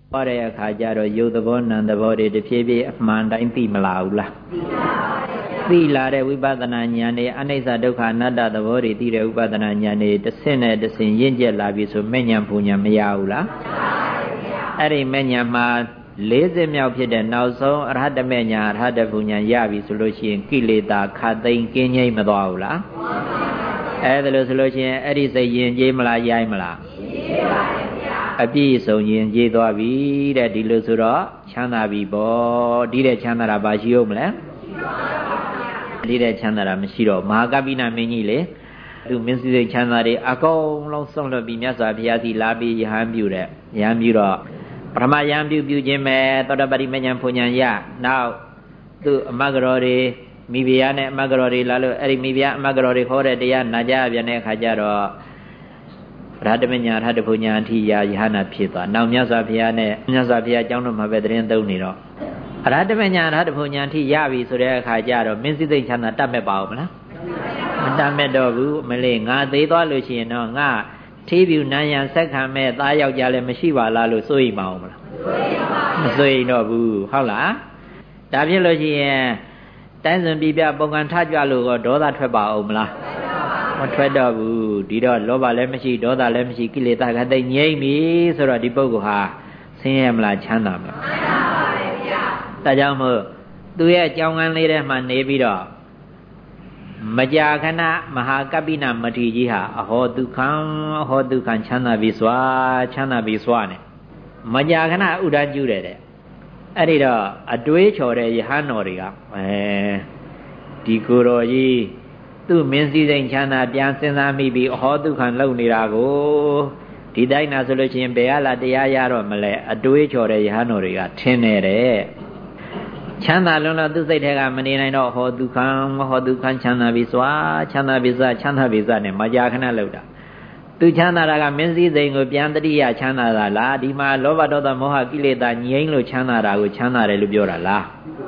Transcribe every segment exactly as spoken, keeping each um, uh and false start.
ဟောတဲ့အခါကျတော့ယုတ်သဘောနံသဘောတွေတဖြည်းဖြည်းအမှန်တိုင်းသိမလားဘူးလားသိလာတဲ့ဝိပဿနာဉာဏ်နဲ့အနိစ္စဒုက္ခအနတ္တသဘောတွေသိတဲ့ဝိပဿနာဉာဏ်တွေတစ်ဆင့်နဲ့တစ်ဆင့်ရင့်ကျက်လာပြီဆိုမဲ့ဉာဏ်ပူဉာဏ်မရဘူးလားအဲ့ဒီမဲ့ဉာဏ်မှာလေးစစ်မြောက်ဖြစ်တဲ့နောက်ဆုံးအရဟတမေဉာဏ်အရဟတပူဉာဏ်ရပြီဆိုလို့ရှိရင်ကိလေသာခတ်သိမ်းကင်းငြိမ့်မသွားဘူးလားအဲ့ဒါလို့ဆိုလို့ရှိရင်အဲ့ဒီစိတ်ယဉ်ကျေးမလားရိုင်းမလားအပြည့်စုံရင်ကျေးသွားပြီတဲ့ဒီလိုဆိုတော့ချမ်းသာပြီပေါ့ဒီတဲ့ချမ်းသာတာဘာရှိဦးမလဲဒီတဲ့ချမ်းသာတာမရှိတော့မဟာကပိနမင်းကြီးလေသူမင်းစည်းစိတ်ချမ်းသာတွေအကုန်လုံးဆုံးလွတ်ပြီးမြတ်စွာဘုရားစီလာပြီးယဟန်ပြုတဲ့ယဟန်ပြုတော့ပထမယဟန်ပြုပြုခြင်းပဲသောတပတိမဉ္ဇဉ်ဖွဉ္ဇဉ်ရနောက်သူအမတ်ကတော်တွေမိဖုရားနဲ့အမတ်ကတော်တွေလာလို့အဲ့ဒီမိဖုရားအမတ်ကတော်တွေခေါ်တဲ့တရားနာကြပြန်တဲ့အခါကျတော့ရဟတမဉ္ဇဉ်ရဟတပူဉ္ဇဉ်အထိရာယဟနာဖြစ်သွားနောက်မြတ်စွာဘုရားနဲ့မြတ်စွာဘုရားအကြောင်းတော်မှာပဲသတင်းသုံးနေတော့အရဟတမဉ္ဇဉ်ရဟတပူဉ္ဇဉ်အထိရပြီဆိုတဲ့အခါကျတော့မင်းစည်းစိတ်ချမ်းသာတတ်မဲ့ပါဦးမလားမတတ်မဲ့တော့ဘူးမလေးငါသေးသွားလို့ရှိရင်တော့ငါထေးပြူနန်းရံဆက်ခံမဲ့သားယောက်ျားလည်းမရှိပါလားလို့စိုးရိမ်ပါဦးမလားမစိုးရိမ်တော့ဘူးဟုတ်လားဒါဖြစ်လို့ရှိရင်တိုင်းစွန်ပြပြပုံကန်ထကြလို့တော့ဒေါသထွက်ပါဦးမလားမထွက်တော့ဘူးဒီတော့လောဘလည်းမရှိဒေါသလည်းမရှိကိလေသာကတိတ်ငြိမ့်ပြီဆိုတော့ဒီပုဂ္ဂိုလ်ဟာဆင်းရဲမလားချမ်းသာမလားချမ်းသာပါပဲဗျာဒါကြောင့်မို့သူရဲ့အကြောင်းကန်းလေးထဲမှာနေပြီးတော့မကြာခဏမဟာကပိနမထေရကြီးဟာအဟောဒုက္ခံအဟောဒုက္ခံချမ်းသာပြီစွာချမ်းသာပြီစွာနဲ့မကြာခဏဥဒ္ဒကျူးတယ်တဲ့အဲ့ဒီတော့အတွေးချော်တဲ့ယဟန်တော်တွေကအဲဒီကိုယ်တော်ကြီးသူ့မင်းစည်းစိမ်ချမ်းသာပြန်စဉ်းစားမိပြီးအဟောဒုက္ခံလုံနေတာကိုဒီတိုင်းနာဆိုလို့ရှိရင်ဘယ်ဟာလာတရားရတော့မလဲအတွေးချော်တဲ့ယဟန်တော်တွေကထင်နေတယ်ချမ်းသာလုံးတော့သူစိတ်ထဲကမနေနိုင်တော့ဟောဒုက္ခံမဟောဒုက္ခံချမ်းသာပြီစွာချမ်းသာပြီစွာချမ်းသာပြီစွာနဲ့မကြာခဏလောက်တာသူချမ်းသာတာကမင်းစည်းစိမ်ကိုပြန်တတိယချမ်းသာတာလားဒီမှာလောဘဒေါသမောဟကိလေသာငြိမ်းလို့ချမ်းသာတာကိုချမ်းသာတယ်လို့ပြောတာလား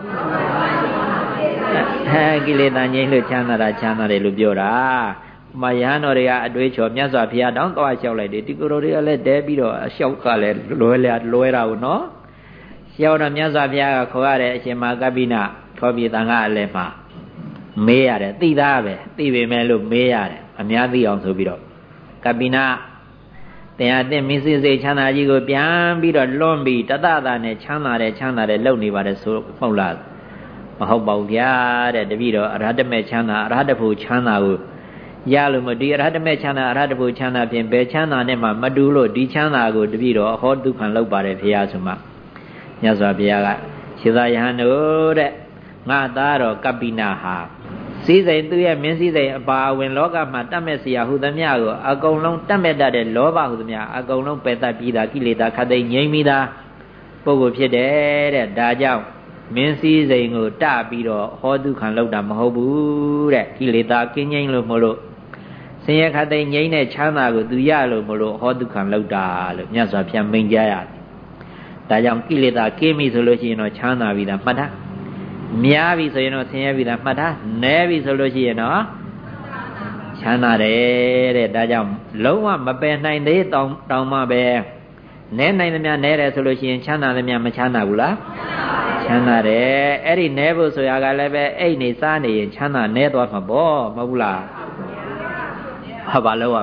ဟဲကိလေသာငြိမ်းလို့ချမ်းသာတာချမ်းသာတယ်လို့ပြောတာမယဟန်တော်တွေကအတွေးချော်မြတ်စွာဘုရားတောင်းသွားလျှောက်လိုက်တယ်ဒီကိုယ်တော်တွေကလည်းတဲပြီးတော့အလျှောက်ကလည်းလွယ်လွယ်တာကိုနော်ရောက်တော့မြတ်စွာဘုရားကခေါ်ရတဲ့အရှင်မဟာကပိနခေါ်ပြီးတန်ခါအလဲမှာမေးရတယ်သိသားပဲသိပေမဲ့လို့မေးရတယ်အများသိအောင်ဆိုပြီးတော့ကပိနတရားအသင့်မင်းစည်းစိမ်ချမ်းသာကြီးကိုပြန်ပြီးတော့လွန်ပြီးတတတာနဲ့ချမ်းသာတယ်ချမ်းသာတယ်လုပ်နေပါတယ်ဆိုဟုတ်လားမဟုတ်ပါဘူးဗျာတဲ့တပည့်တော်အရဟတမေချမ်းသာအရဟတဖို့ချမ်းသာကိုရလို့မဒီအရဟတမေချမ်းသာအရဟတဖို့ချမ်းသာဖြင့်ဘယ်ချမ်းသာနဲ့မှမတူလို့ဒီချမ်းသာကိုတပည့်တော်ဟောဒုက္ခံလောက်ပါတယ်ဖေဟာဆိုမှမြတ်စွာဘုရားကရှင်သာယဟန်တို့တဲ့ငါသားတော်ကပိနဟာစည်းစိမ်သူရဲ့မင်းစည်းစိမ်အပါအဝင်လောကမှာတတ်မဲ့เสียဟုသမျှကိုအကုန်လုံးတတ်မဲ့တတ်တဲ့လောဘဟုသမျှအကုန်လုံးပယ်တတ်ပြီးသားကိလေသာခတ်သိမ်းငြိမ်းပြီးသားပုဂ္ဂိုလ်ဖြစ်တယ်တဲ့ဒါကြောင့်မင်းစည်းစိမ်ကိုတပြီးတော့ဟောဒုက္ခံလောက်တာမဟုတ်ဘူးတဲ့ကိလေသာကင်းငြိမ်းလို့မလို့ဆင်းရဲခတ်သိမ်းငြိမ်းတဲ့ချမ်းသာကိုသူရလို့မလို့ဟောဒုက္ခံလောက်တာလို့မြတ်စွာဘုရားမိန့်ကြားရတယ်ဒါကြောင့်ကိလေသာကင်းပြီဆိုလို့ရှိရင်တော့ချမ်းသာပြီလားမှတ်ထားများပြီဆိုရင်တော့ဆင်းရဲပြီလားမှတ်ထားနည်းပြီဆိုလို့ရှိရင်တော့ချမ်းသာတယ်တဲ့ဒါကြောင့်လုံးဝမပယ်နိုင်သေးတောင်တောင်မှပဲနည်းနိုင်သမျှနည်းတယ်ဆိုလို့ရှိရင်ချမ်းသာသမျှမချမ်းသာဘူးလားချမ်းသာတယ်အဲ့ဒီနည်းဖို့ဆိုရကလည်းပဲအိတ်နေစားနေရင်ချမ်းသာနည်းသွားမှာပေါ့မဟုတ်ဘူးလားဟာဘာလို့อ่ะ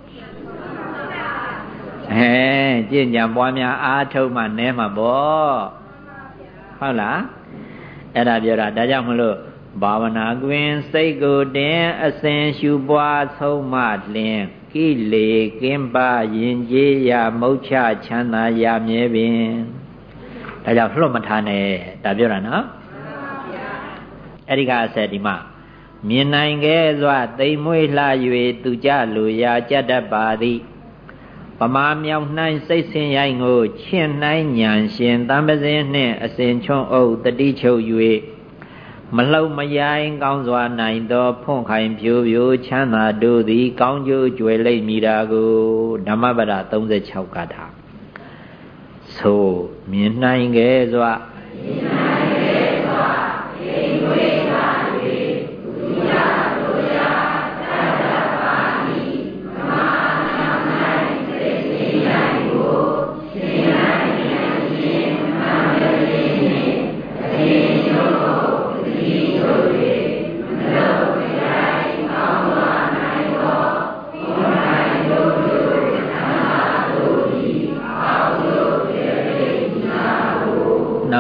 အဲကျင့်ကြံပွားများအားထုတ်မှနဲမှာပေါ့ဟုတ်လားအဲ့ဒါပြောတာဒါကြောင့်မလို့ဘာဝနာကွင်းစိတ်ကိုတင်အစဉ်ရှုပွားဆုံးမလင်ကိလေကင်းပါရင်ကျေးရမုတ်ချချမ်းသာရမြဲပင်ဒါကြောင့်လှုပ်မထားနဲ့ဒါပြောတာနော်အဲ့ဒီကအဆက်ဒီမှာမြင်နိုင်ခဲ့စွာသိမ်မွေးလှ၍သူကြလူရာကြတတ်ပါသည်ပမာမြောင်နှိုင်းစိတ်ဆင်းရိုင်းကိုချင့်နှိုင်းညံရှင်တံပစင်းနှင့်အစဉ်ချွန်းအုပ်တတိချုပ်၍မလှုပ်မရိုင်းကောင်းစွာနိုင်သောဖွန့်ခိုင်ဖြိုးဖြိုးချမ်းသာတို့သည်ကောင်းကျိုးကြွယ်လိမ့်မည်တာကိုဓမ္မပဒသုံး十六ကထာဆိုမြင်နိုင်ခဲ့စွာမြင်နိုင်ခဲ့စွာသိမ်မွေးလာ၍သူရတို့ရတတ်တတ်ပါ၏ပမာမြောင်နှိုင်းစိတ်ဆင်းရိုင်းကိုချင့်နှိုင်းညံ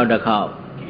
နောက်တစ်ခေါက်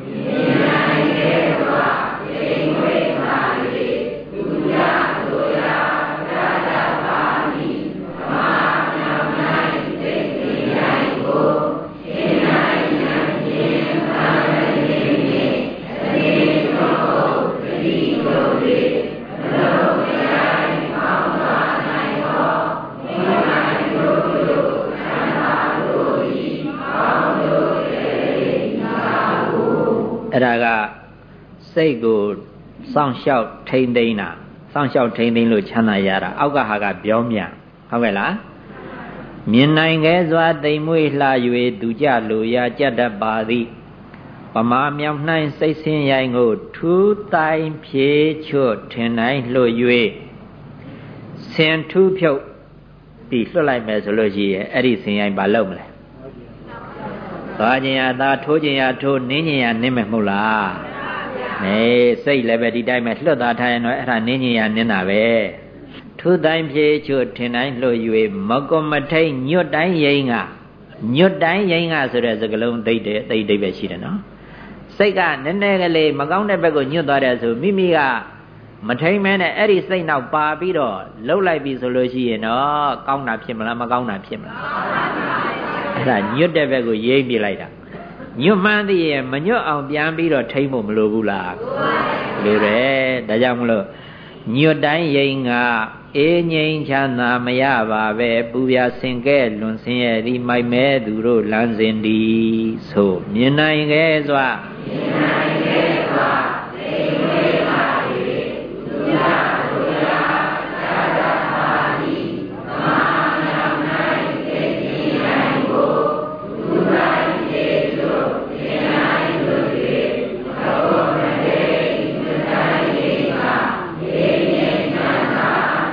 အဲ့ဒါကစိတ်ကိုစောင့်ရှောက်ထိမ့်သိမ်းတာစောင့်ရှောက်ထိမ့်သိမ်းလို့ချမ်းသာရတာအောက်ကဟာကပြောမြဟုတ်ကဲ့လားမြင်နိုင်ခဲစွာသိမ်မွေ့လှ၍သူကြလိုရာကြတတ်ပါသည်ပမာမြောင်နှိုင်းစိတ်ဆင်းရိုင်းကိုထူးတိုင်းဖြေချွတ်ထင်တိုင်းလှ၍ဆင်ထူးဖြုတ်ပြီးလွှတ်လိုက်မယ်ဆိုလို့ရှိရင်အဲ့ဒီဆင်ရိုင်းဘာလုပ်မလဲသွားခြင်းရသာထိုးခြင်းရထိုးနင်းခြင်းရနင်းမယ်မဟုတ်လားနေစိတ်လည်းပဲဒီတိုင်းပဲလွတ်သားထားရင်တော့အဲ့ဒါနင်းခြင်းရနင်းတာပဲထူးတိုင်းဖြေချွတ်ထင်တိုင်းလှ၍မကွန်မထိန်ညွတ်တိုင်းရိမ့်ကညွတ်တိုင်းရိမ့်ကဆိုတဲ့စကားလုံးသိတဲ့သိတဲ့ပဲရှိတယ်နော်စိတ်ကနည်းနည်းကလေးမကောင်းတဲ့ဘက်ကိုညွတ်သွားတယ်ဆိုမိမိကမထိန်မဲနဲ့အဲ့ဒီစိတ်နောက်ပါပြီးတော့လှုပ်လိုက်ပြီဆိုလို့ရှိရင်တော့ကောင်းတာဖြစ်မလားမကောင်းတာဖြစ်မလားအဲ့ဒါညွတ်တဲ့ဘက်ကိုရိမ့်ပြလိုက်တာညွတ်မှန်းသိရင်မညွတ်အောင်ပြန်ပြီးတော့ထိမ့်ဖို့မလိုဘူးလားလိုတယ်ဒါကြောင့်မလို့ညွတ်တိုင်းရိမ့်ကအေးငြိမ်းချမ်းသာမရပါပဲပူပြဆင်ကဲလွန်ဆင်းရဲဒီမိုက်မဲသူတို့လမ်းစဉ်ဒီဆိုမြင်နိုင်ခဲ့စွာမြင်နိုင်ခဲ့စွာသိဝေပါ၏သူရသူရသာသာပါ၏မာမြောင်၌သိသိနိုင်ကိုသူတိုင်းကျေစုသင်နိုင်တို့၏သောမတေသူတိုင်း၏ကအေးငြိမ်းချမ်းသာ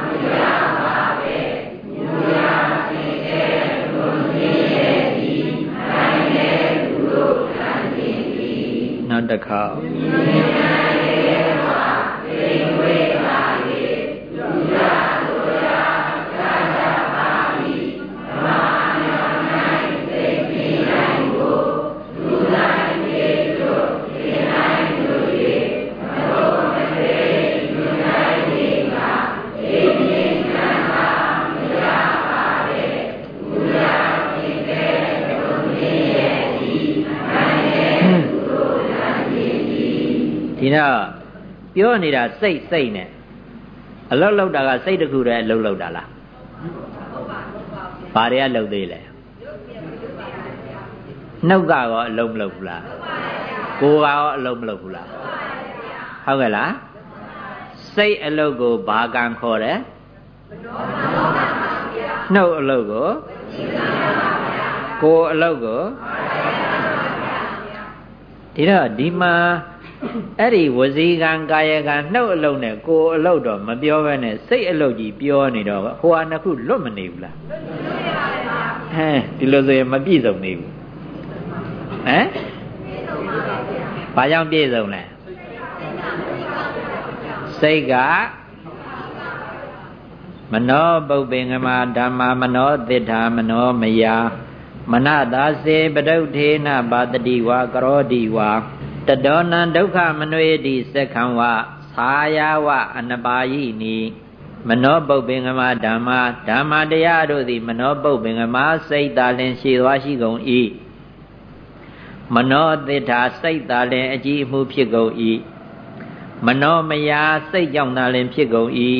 နောက်တစ်ခါဒီတော့ပြောနေတာစိတ်စိတ်နဲ့အလုတ်လောက်တာကစိတ်တစ်ခုတည်းအလုတ်လောက်တာလားဘာတွေကလုတ်သေးလဲနှုတ်ကရောအလုတ်မလုတ်ဘူးလားကိုယ်ကရောအလုတ်မလုတ်ဘူးလားဟုတ်ကဲ့လားစိတ်အလုတ်ကိုဘာကံခေါ်တယ်နှုတ်အလုတ်ကိုကိုယ်အလုတ်ကိုဒီတော့ဒီမှာအဲ့ဒီဝစီကံကာယကံနှုတ်အလုံးနဲ့ကိုယ်အလုံးတော့မပြောဘဲနဲ့စိတ်အလုံးကြီးပြောနေတော့ဟိုဟာနှစ်ခုလွတ်မနေဘူးလားဟမ်ဒီလိုဆိုရင်မပြည့်စုံနေဘူးဟမ်ဘာကြောင့်ပြည့်စုံလဲစိတ်ကမနောပုပ္ပင်္ဂမဓမ္မာမနောသစ္စာမနောမယာမနသာစေပဒုဋ္ဌေနပါတတိဝါကရောတိဝါတဒောနံဒုက္ခမနွေတိသက္ခံဝသာယာဝအနပါယိနိမနောပုပ္ပင်္ဂမဓမ္မာဓမ္မတရားတို့သည်မနောပုပ္ပင်္ဂမစိတ်သာလင်ရှိသွားရှိကုန်၏မနောသစ္စာစိတ်သာလင်အကြည့်အမှုဖြစ်ကုန်၏မနောမယာစိတ်ကြောင့်သာလင်ဖြစ်ကုန်၏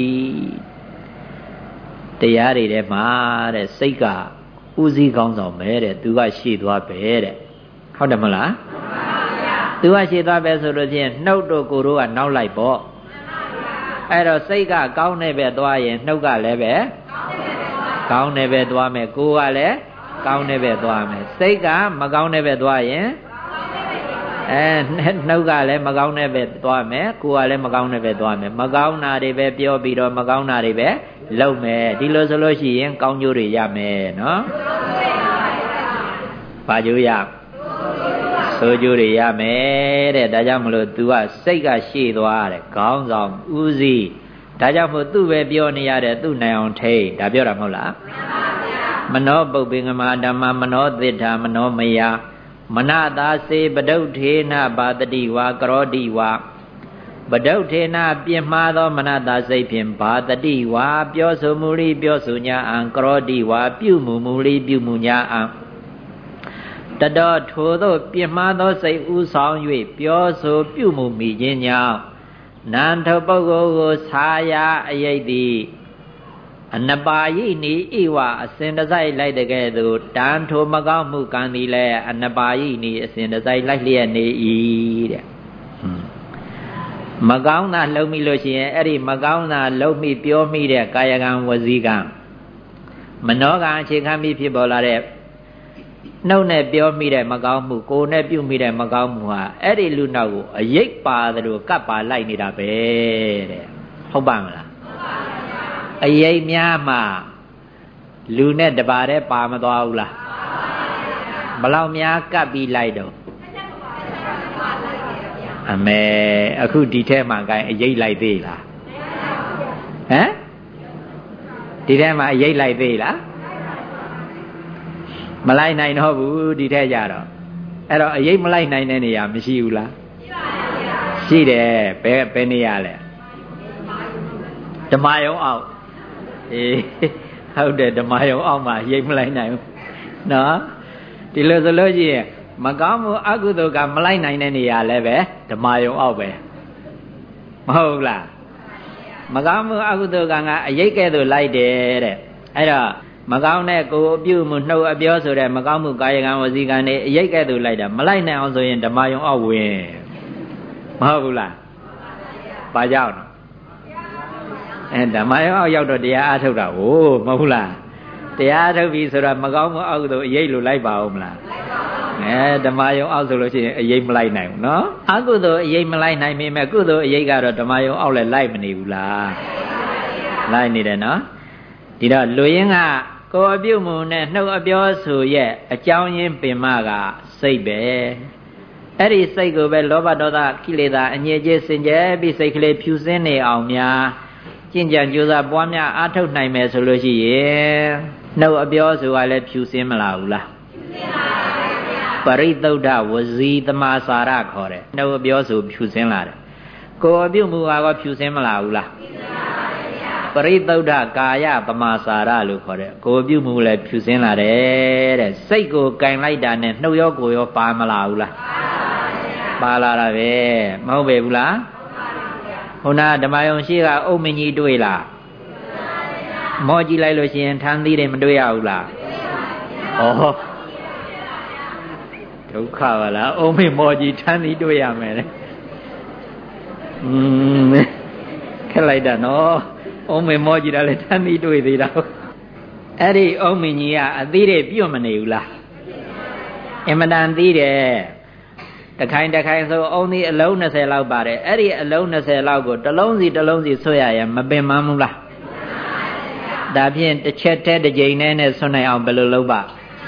တရားတွေထဲမှာတဲ့စိတ်ကဥစည်းကောင်းဆောင်ပဲတဲ့သူကရှေ့သွားပဲတဲ့ဟုတ်တယ်မလားသူကရှေ့သွားပဲဆိုလို့ချင်းနှုတ်တို့ကိုယ်တို့ကနောက်လိုက်ပေါ့အဲ့တော့စိတ်ကကောင်းတဲ့ဘက်သွားရင်နှုတ်ကလည်းပဲကောင်းတဲ့ဘက်သွားမယ်ကိုယ်ကလည်းကောင်းတဲ့ဘက်သွားမယ်စိတ်ကမကောင်းတဲ့ဘက်သွားရင်အဲနှုတ်ကလည်းမကောင်းတဲ့ဘက်သွားမယ်ကိုယ်ကလည်းမကောင်းတဲ့ဘက်သွားမယ်မကောင်းတာတွေပဲပြောပြီးတော့မကောင်းတာတွေပဲလုပ်မယ်ဒီလိုဆိုလို့ရှိရင်ကောင်းကျိုးတွေရမယ်နော်ဘာကျိုးရဆိုကျိုးတွေရမယ်တဲ့ဒါကြောင့်မလို့ तू ကစိတ်ကရှေ့သွားတယ်ခေါင်းဆောင်ဦးစီးဒါကြောင့်မို့သူ့ပဲပြောနေရတယ်သူ့နိုင်အောင်ထိတ်ဒါပြောတာမဟုတ်လားမနောပုပ္ပင်္ဂမဓမ္မမနောသစ္စာမနောမယာမနသာစေပဒုထေနဘာတတိဝါကရောတိဝါပဒုထေနပြင်းမှားသောမနသာစိတ်ဖြင့်ဘာတတိဝါပြောဆိုမူလိပြောဆိုညာအံကရောတိဝါပြုမူမူလိပြုမူညာအံတတော်ထိုသောပြင်းမှားသောစိတ်ဥဆောင်၍ပြောဆိုပြုမူမိခြင်းကြောင့်နန္ထပုဂ္ဂိုလ်ကိုဆာယာအယိတ်သည်အနပါယိနိဣဝအစဉ်တစိုက်လိုက်တကဲ့သို့တန်ထိုမကောင်းမှုကံသည်လည်းအနပါယိနိအစဉ်တစိုက်လိုက်လျက်နေ၏တဲ့မကောင်းတာလှုပ်မိလို့ရှိရင်အဲ့ဒီမကောင်းတာလှုပ်မိပြောမိတဲ့ကာယကံဝစီကံမနောကံအခြေခံပြီးဖြစ်ပေါ်လာတဲ့နှုတ်နဲ့ပြောမိတဲ့မကောင်းမှုကိုယ်နဲ့ပြုမိတဲ့မကောင်းမှုဟာအဲ့ဒီလူနောက်ကိုအယိတ်ပါတယ်လို့ကပ်ပါလိုက်နေတာပဲတဲ့ဟုတ်ပါမလားအယိတ်များမှာလူနဲ့တပါးတည်းပါမသွားဘူးလားဘလောက်များကပ်ပြီးလိုက်တော့အမေအခုဒီထဲမှာကိုင်းအယိတ်လိုက်သေးလားဟမ်ဒီထဲမှာအယိတ်လိုက်သေးလားမလိုက်နိုင်တော့ဘူးဒီထဲကြတော့အဲ့တော့အယိတ်မလိုက်နိုင်တဲ့နေရာမရှိဘူးလားရှိတယ်ဘယ်ဘယ်နေရာလဲဓမ္မယုံအောက်အေးဟုတ်တယ်ဓမ္မယုံအောက်မှာရိတ်မလိုက်နိုင်ဘူးနော်ဒီလိုဆိုလို့ရှိရင်မကောင်းမှုအကုသိုလ်ကမလိုက်နိုင်တဲ့နေရာလည်းပဲဓမ္မယုံအောက်ပဲမဟုတ်လားမကောင်းမှုအကုသိုလ်ကငါအယိတ်ကဲ့သို့လိုက်တယ်တဲ့အဲ့တော့မကောင်းတဲ့ကိုယ်အပြုမှုနှုတ်အပြောဆိုတဲ့မကောင်းမှုကာယကံဝစီကံတွေအယိတ်ကဲ့သို့လိုက်တာမလိုက်နိုင်အောင်ဆိုရင်ဓမ္မယုံအောက်ဝင်မဟုတ်ဘူးလားဘာကြောင့်အဲဓမ္မယုံအောက်ရောက်တော့တရားအားထုတ်တာဟိုမဟုတ်လားတရားအားထုတ်ပြီဆိုတော့မကောင်းမှုအောက်သို့အယိတ်လိုလိုက်ပါဦးမလားအဲဓမ္မယုံအောက်ဆိုလို့ရှိရင်အယိတ်မလိုက်နိုင်ဘူးနော်အကုသိုလ်အယိတ်မလိုက်နိုင်ပေမဲ့ကုသိုလ်အယိတ်ကတော့ဓမ္မယုံအောက်လည်းလိုက်မနေဘူးလားလိုက်နေတယ်နော်ဒီတော့လူရင်းကကိုယ်အပြုမှုနဲ့နှုတ်အပြောဆိုရဲ့အကြောင်းရင်းပင်မကစိတ်ပဲအဲ့ဒီစိတ်ကိုပဲလောဘဒေါသကိလေသာအငြိအကျေးစင်ကြယ်ပြီးစိတ်ကလေးဖြူစင်းနေအောင်များကျင့်ကြံကြိုးစားပွားများအားထုတ်နိုင်မယ်ဆိုလို့ရှိရင်နှုတ်အပြောဆိုကလည်းဖြူစင်းမလာဘူးလားပရိသုဒ္ဓဝစီသမာစာရခေါ်တယ်နှုတ်အပြောဆိုဖြူစင်းလာတယ်ကိုယ်အပြုမှုကတော့ဖြူစင်းမလာဘူးလားပရိသုဒ္ဓကာယပမာစာရလို့ခေါ်တယ်ကိုယ်ပြုမှုလည်းဖြူစင်းလာတယ်တဲ့စိတ်ကိုကင်လိုက်တာနဲ့နှုတ်ရောကိုယ်ရောပါမလာဘူးလားပါလာတာပဲမဟုတ်ပဲဘူးလားဟိုနာဓမ္မယုံရှိကအုတ်မင်းကြီးတွေ့လားမောကြည့်လိုက်လို့ရှိရင်ထမ်းသီးတွေမတွေ့ရဘူးလားဩဒုက္ခပါလားအုတ်မင်းမောကြီးထမ်းသီးတွေ့ရမယ်လေอืมခက်လိုက်တာနော်အုံးမေမောကြည့်တာလေထမ်းပြီးတွေ့သေးတာအဲ့ဒီအုံးမင်းကြီးကအသီးတွေပြုတ်မနေဘူးလားအင်မတန်သီးတယ်တခိုင်တခိုင်ဆိုအုံးသီးအလုံး၂၀လောက်ပါတယ်အဲ့ဒီအလုံး၂၀လောက်ကိုတစ်လုံးစီတစ်လုံးစီဆွတ်ရရင်မပင်မဘူးလားဒါဖြင့်တစ်ချက်တည်းတစ်ကြိမ်နဲ့နဲ့ဆွတ်နိုင်အောင်ဘယ်လိုလုပ်ပါ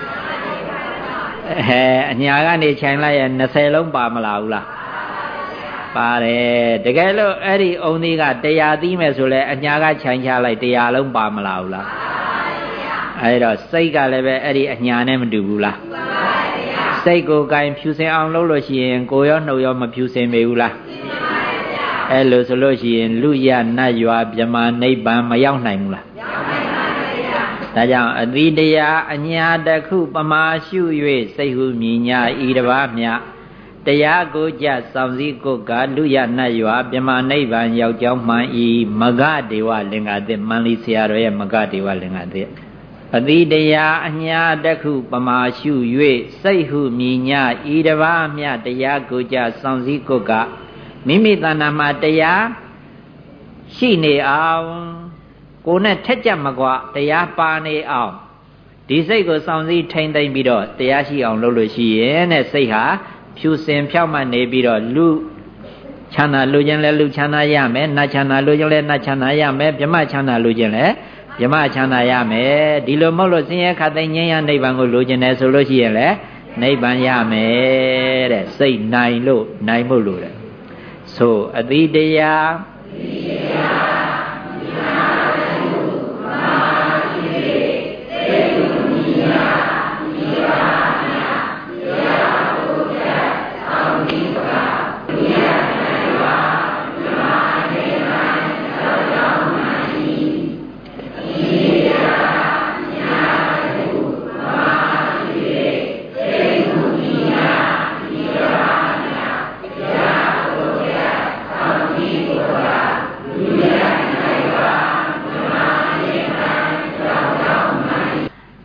ဟဲအညာကနေခြင်လိုက်ရင်၂၀လုံးပါမလားဘူးလားပါတယ်တကယ်လို့အဲ့ဒီအုံသီးကတရားသီးမယ်ဆိုလဲအညာကခြိုင်ချလိုက်တရားလုံးပါမလားဘူးလားအဲ့တော့စိတ်ကလည်းပဲအဲ့ဒီအညာနဲ့မတူဘူးလားစိတ်ကိုယ်ကင်ဖြူစင်အောင်လုပ်လို့ရှိရင်ကိုယ်ရောနှုတ်ရောမဖြူစင်ပေဘူးလားအဲ့လိုဆိုလို့ရှိရင်လူရနတ်ရွာဗြဟ္မာနိဗ္ဗာန်မရောက်နိုင်ဘူးလားဒါကြောင့်အသီးတရားအညာတစ်ခုပမာရှု၍စိတ်ဟုမြညာဤတစ်ပါးမြတရားကိုကြစောင့်စည်းကိုကလူရနတ်ရွာဗြဟ္မာနိဗ္ဗာန်ရောက်ကြောင်းမှန်ဤမဂဒေဝလင်္ကာသစ်မန္လိဆရာတော်ရဲ့မဂဒေဝလင်္ကာသစ်အသီးတရားအညာတစ်ခုပမာရှု၍စိတ်ဟုမြညာဤတစ်ပါးမြတရားကိုကြစောင့်စည်းကိုကမိမိတဏ္ဍာမှာတရားရှိနေအောင်ကိုယ်နဲ့ထက်ကြမကွာတရားပါနေအောင်ဒီစိတ်ကိုစောင့်စည်းထိမ့်သိမ့်ပြီးတော့တရားရှိအောင်လုပ်လို့ရှိရင်တဲ့စိတ်ဟာဖြူစင်ဖြောက်မှနေပြီးတော့လူချမ်းသာလူချင်းလဲလူချမ်းသာရမယ်နတ်ချမ်းသာလူချင်းလဲနတ်ချမ်းသာရမယ်ဗြဟ္မချမ်းသာလူချင်းလဲဗြဟ္မချမ်းသာရမယ်ဒီလိုမဟုတ်လို့ဆင်းရဲခတ်သိမ်းငြိမ်းရနိဗ္ဗာန်ကိုလိုချင်တယ်ဆိုလို့ရှိရင်လဲနိဗ္ဗာန်ရမယ်တဲ့စိတ်နိုင်လို့နိုင်ဖို့လိုတယ်ဆိုအတိတရား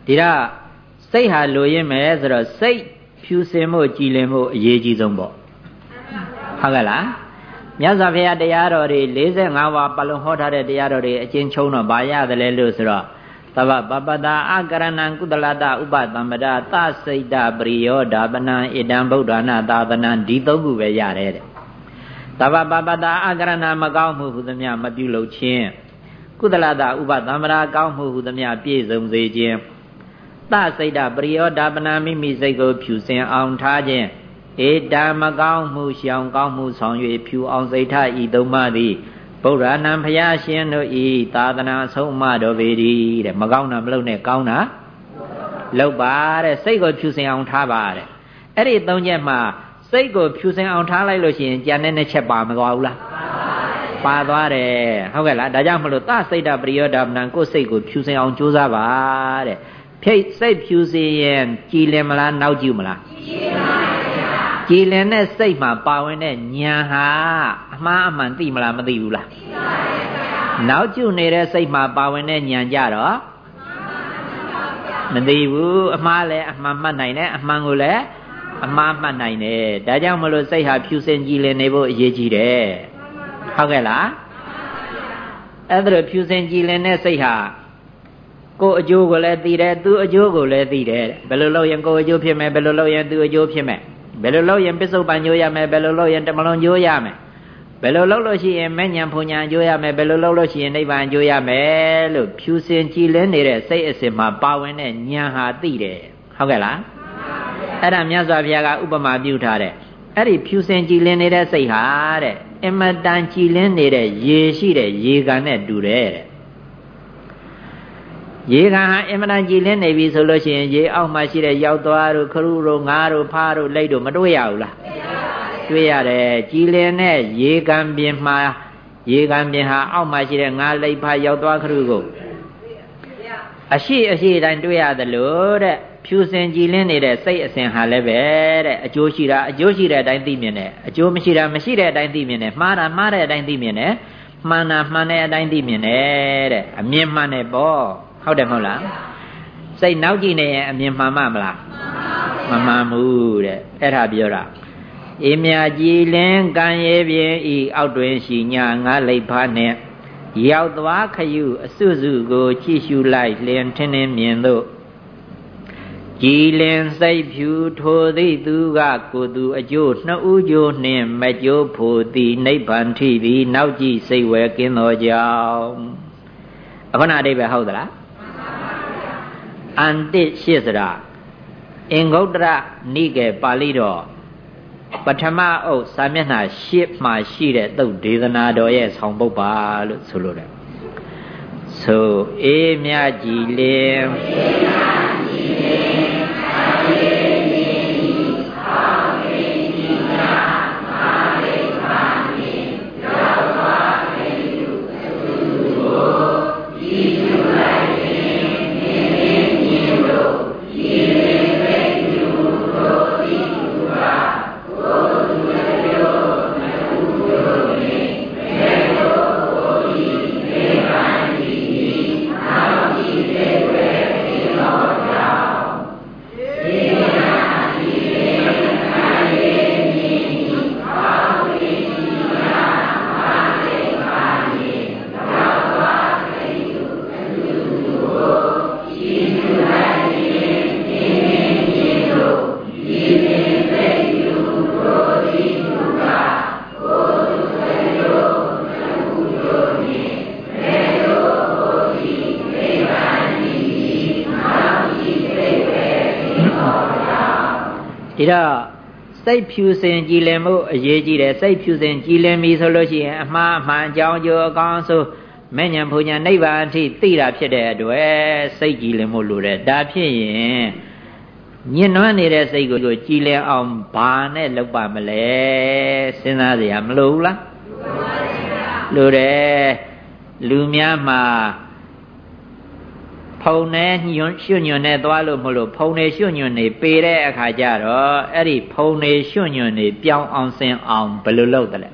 ဒီတော့စိတ်ဟာလိုရင်းမယ်ဆိုတော့စိတ်ဖြူစင်မှုကြည်လင်မှုအရေးကြီးဆုံးပေါ့ဟုတ်ကဲ့လားမြတ်စွာဘုရားတရားတော်တွေ၄၅ပါးပလုံဟောထားတဲ့တရားတော်တွေအကျဉ်းချုံတော့ဘာရတယ်လဲလို့ဆိုတော့သဗ္ဗပပတာအကရဏံကုသလတဥပသမ္ပဒသစိတ်တပရိယောဓာပနံဣတံဗုဒ္ဓနာသာသနံဒီသုံးခုပဲရတယ်တဲ့သဗ္ဗပပတာအကရဏမကောင်းမှုဟုသမျှမပြုလုပ်ခြင်းကုသလတဥပသမ္ပဒကောင်းမှုဟုသမျှပြည့်စုံစေခြင်းသစိတ်တပရိယောဓာပနံမိမိစိတ်ကိုဖြူစင်အောင်ထားခြင်းဧတံမကောင်းမှုရှောင်ကောင်းမှုဆောင်၍ဖြူအောင်စိတ်ထားဤသုံးပါးသည်ဗုဒ္ဓနာဘုရားရှင်တို့ဤသာသနာဆုံးမတော်ပေ၏တဲ့မကောင်းတာမလုပ်နဲ့ကောင်းတာလုပ်ပါတဲ့စိတ်ကိုဖြူစင်အောင်ထားပါတဲ့အဲ့ဒီသုံးချက်မှာစိတ်ကိုဖြူစင်အောင်ထားလိုက်လို့ရှိရင်ကြံတဲ့နှစ်ချက်ပါမသွားဘူးလားပါသွားတယ်ဟုတ်ကဲ့လားဒါကြောင့်မလို့သစိတ်တပရိယောဓာပနံကိုယ်စိတ်ကိုဖြူစင်အောင်ကြိုးစားပါတဲ့ဖိတ်စိတ်ဖြူစင်ရင်ကြည်လင်မလားနောက်ကျမလားကြည်လင်ပါကြည်လင်တဲ့စိတ်မှာပါဝင်တဲ့ဉာဏ်ဟာအမှားအမှန်သိမလားမသိဘူးလားသိပါရဲ့ဗျာနောက်ကျနေတဲ့စိတ်မှာပါဝင်တဲ့ဉာဏ်ကြတော့မသိဘူးအမှားလည်းအမှန်မှတ်နိုင်တယ်အမှန်ကိုလည်းအမှားမှတ်နိုင်တယ်ဒါကြောင့်မလို့စိတ်ဟာဖြူစင်ကြည်လင်နေဖို့အရေးကြီးတယ်ဟုတ်ကဲ့လားအဲ့ဒါလိုဖြူစင်ကြည်လင်တဲ့စိတ်ဟာကိုယ်အကျိုးကိုလည်းသိတယ်သူအကျိုးကိုလည်းသိတယ်ဘယ်လိုလုပ်ရင်ကိုယ်အကျိုးဖြစ်မယ်ဘယ်လိုလုပ်ရင်သူအကျိုးဖြစ်မယ်ဘယ်လိုလုပ်ရင်ပစ္စုပန်ကျိုးရမယ်ဘယ်လိုလုပ်ရင်တမလွန်ကျိုးရမယ်ဘယ်လိုလုပ်လို့ရှိရင်မဲ့ညာဖုန်ညာကျိုးရမယ်ဘယ်လိုလုပ်လို့ရှိရင်နိဗ္ဗာန်ကျိုးရမယ်လို့ဖြူစင်ကြည်လင်းနေတဲ့စိတ်အစဉ်မှာပါဝင်တဲ့ဉာဏ်ဟာသိတယ်ဟုတ်ကဲ့လားအဲ့ဒါမြတ်စွာဘုရားကဥပမာပြုထားတယ်အဲ့ဒီဖြူစင်ကြည်လင်းနေတဲ့စိတ်ဟာတဲ့အမတန်ကြည်လင်းနေတဲ့ရေရှိတဲ့ရေကန်နဲ့တူတယ်တဲ့ရေကန်ဟာအင်မတန်ကြည်လင်းနေပြီဆိုလို့ရှိရင်ရေအောက်မှာရှိတဲ့ရောက်သွားတို့ခရုတို့ငါးတို့ဖားတို့လိတ်တို့မတွေ့ရဘူးလားတွေ့ရတယ်ကြည်လင်တဲ့ရေကန်ပြင်မှာရေကန်ပြင်ဟာအောက်မှာရှိတဲ့ငါးလိတ်ဖားရောက်သွားခရုကိုအရှိအရှိတိုင်းတွေ့ရတယ်လို့တဲ့ဖြူစင်ကြည်လင်းနေတဲ့စိတ်အစဉ်ဟာလည်းပဲတဲ့အကျိုးရှိတာအကျိုးရှိတဲ့အတိုင်းသိမြင်တယ်အကျိုးမရှိတာမရှိတဲ့အတိုင်းသိမြင်တယ်မှားတာမှားတဲ့အတိုင်းသိမြင်တယ်မှန်တာမှန်တဲ့အတိုင်းသိမြင်တယ်တဲ့အမြင်မှန်တယ်ပေါ့ဟုတ်တယ်မဟုတ်လားစိတ်နောက်ကြည့်နေရင်အမြင်မှန်မှမလားမမှန်ဘူးတဲ့အဲ့ဒါပြောတာအေးမြကြည်လင်းကံရည်ပြင်းဤအောက်တွင်ရှိညာငါလိပ်ဖားနှင့်ရောက်သွားခရုအစွစုကိုကြည့်ရှုလိုက်လျင်ထင်းထင်းမြင်သို့ကြည်လင်စိတ်ဖြူထိုသည့်သူကကိုယ်သူအကျိုးနှစ်ဦးကျိုးနှင့်မကျိုးဖို့သည်နိဗ္ဗာန်ထိသည်နောက်ကြည့်စိတ်ဝဲကင်းသောကြောင့်အခုနအဓိပ္ပာယ်ဟုတ်သလားအန္တိရှိစရာအင်္ဂုတ္တရနိကေပါဠိတော်ပထမအုပ်စာမျက်နှာရှစ်မှာရှိတဲ့သုတ်ဒေသနာတော်ရဲ့ဆောင်ပုဒ်ပါလို့ဆိုလိုတယ်ဆိုအေးမြကြည်လင်ဒီတော့စိတ်ဖြူစင်ကြည်လင်မှုအရေးကြီးတယ်စိတ်ဖြူစင်ကြည်လင်ပြီဆိုလို့ရှိရင်အမှားအမှန်အကြောင်းကျိုးအကောင်းဆိုမဲ့ညာဘုံညာနိဗ္ဗာန်အထိသိတာဖြစ်တဲ့အတွက်စိတ်ကြည်လင်မှုလိုတယ်ဒါဖြစ်ရင်ညှဉ်းနှွမ်းနေတဲ့စိတ်ကိုကြည်လင်အောင်ဘာနဲ့လုပ်ပါမလဲစဉ်းစားစရာမလိုဘူးလားလိုတယ်လူများမှာဖုံနဲ့ညွန့်ရွှွညွန့်နဲ့သွားလို့မလို့ဖုံနဲ့ရွှွညွန့်နေပေတဲ့အခါကျတော့အဲ့ဒီဖုံနဲ့ရွှွညွန့်နေပြောင်းအောင်စင်အောင်ဘယ်လိုလုပ်တယ်လဲ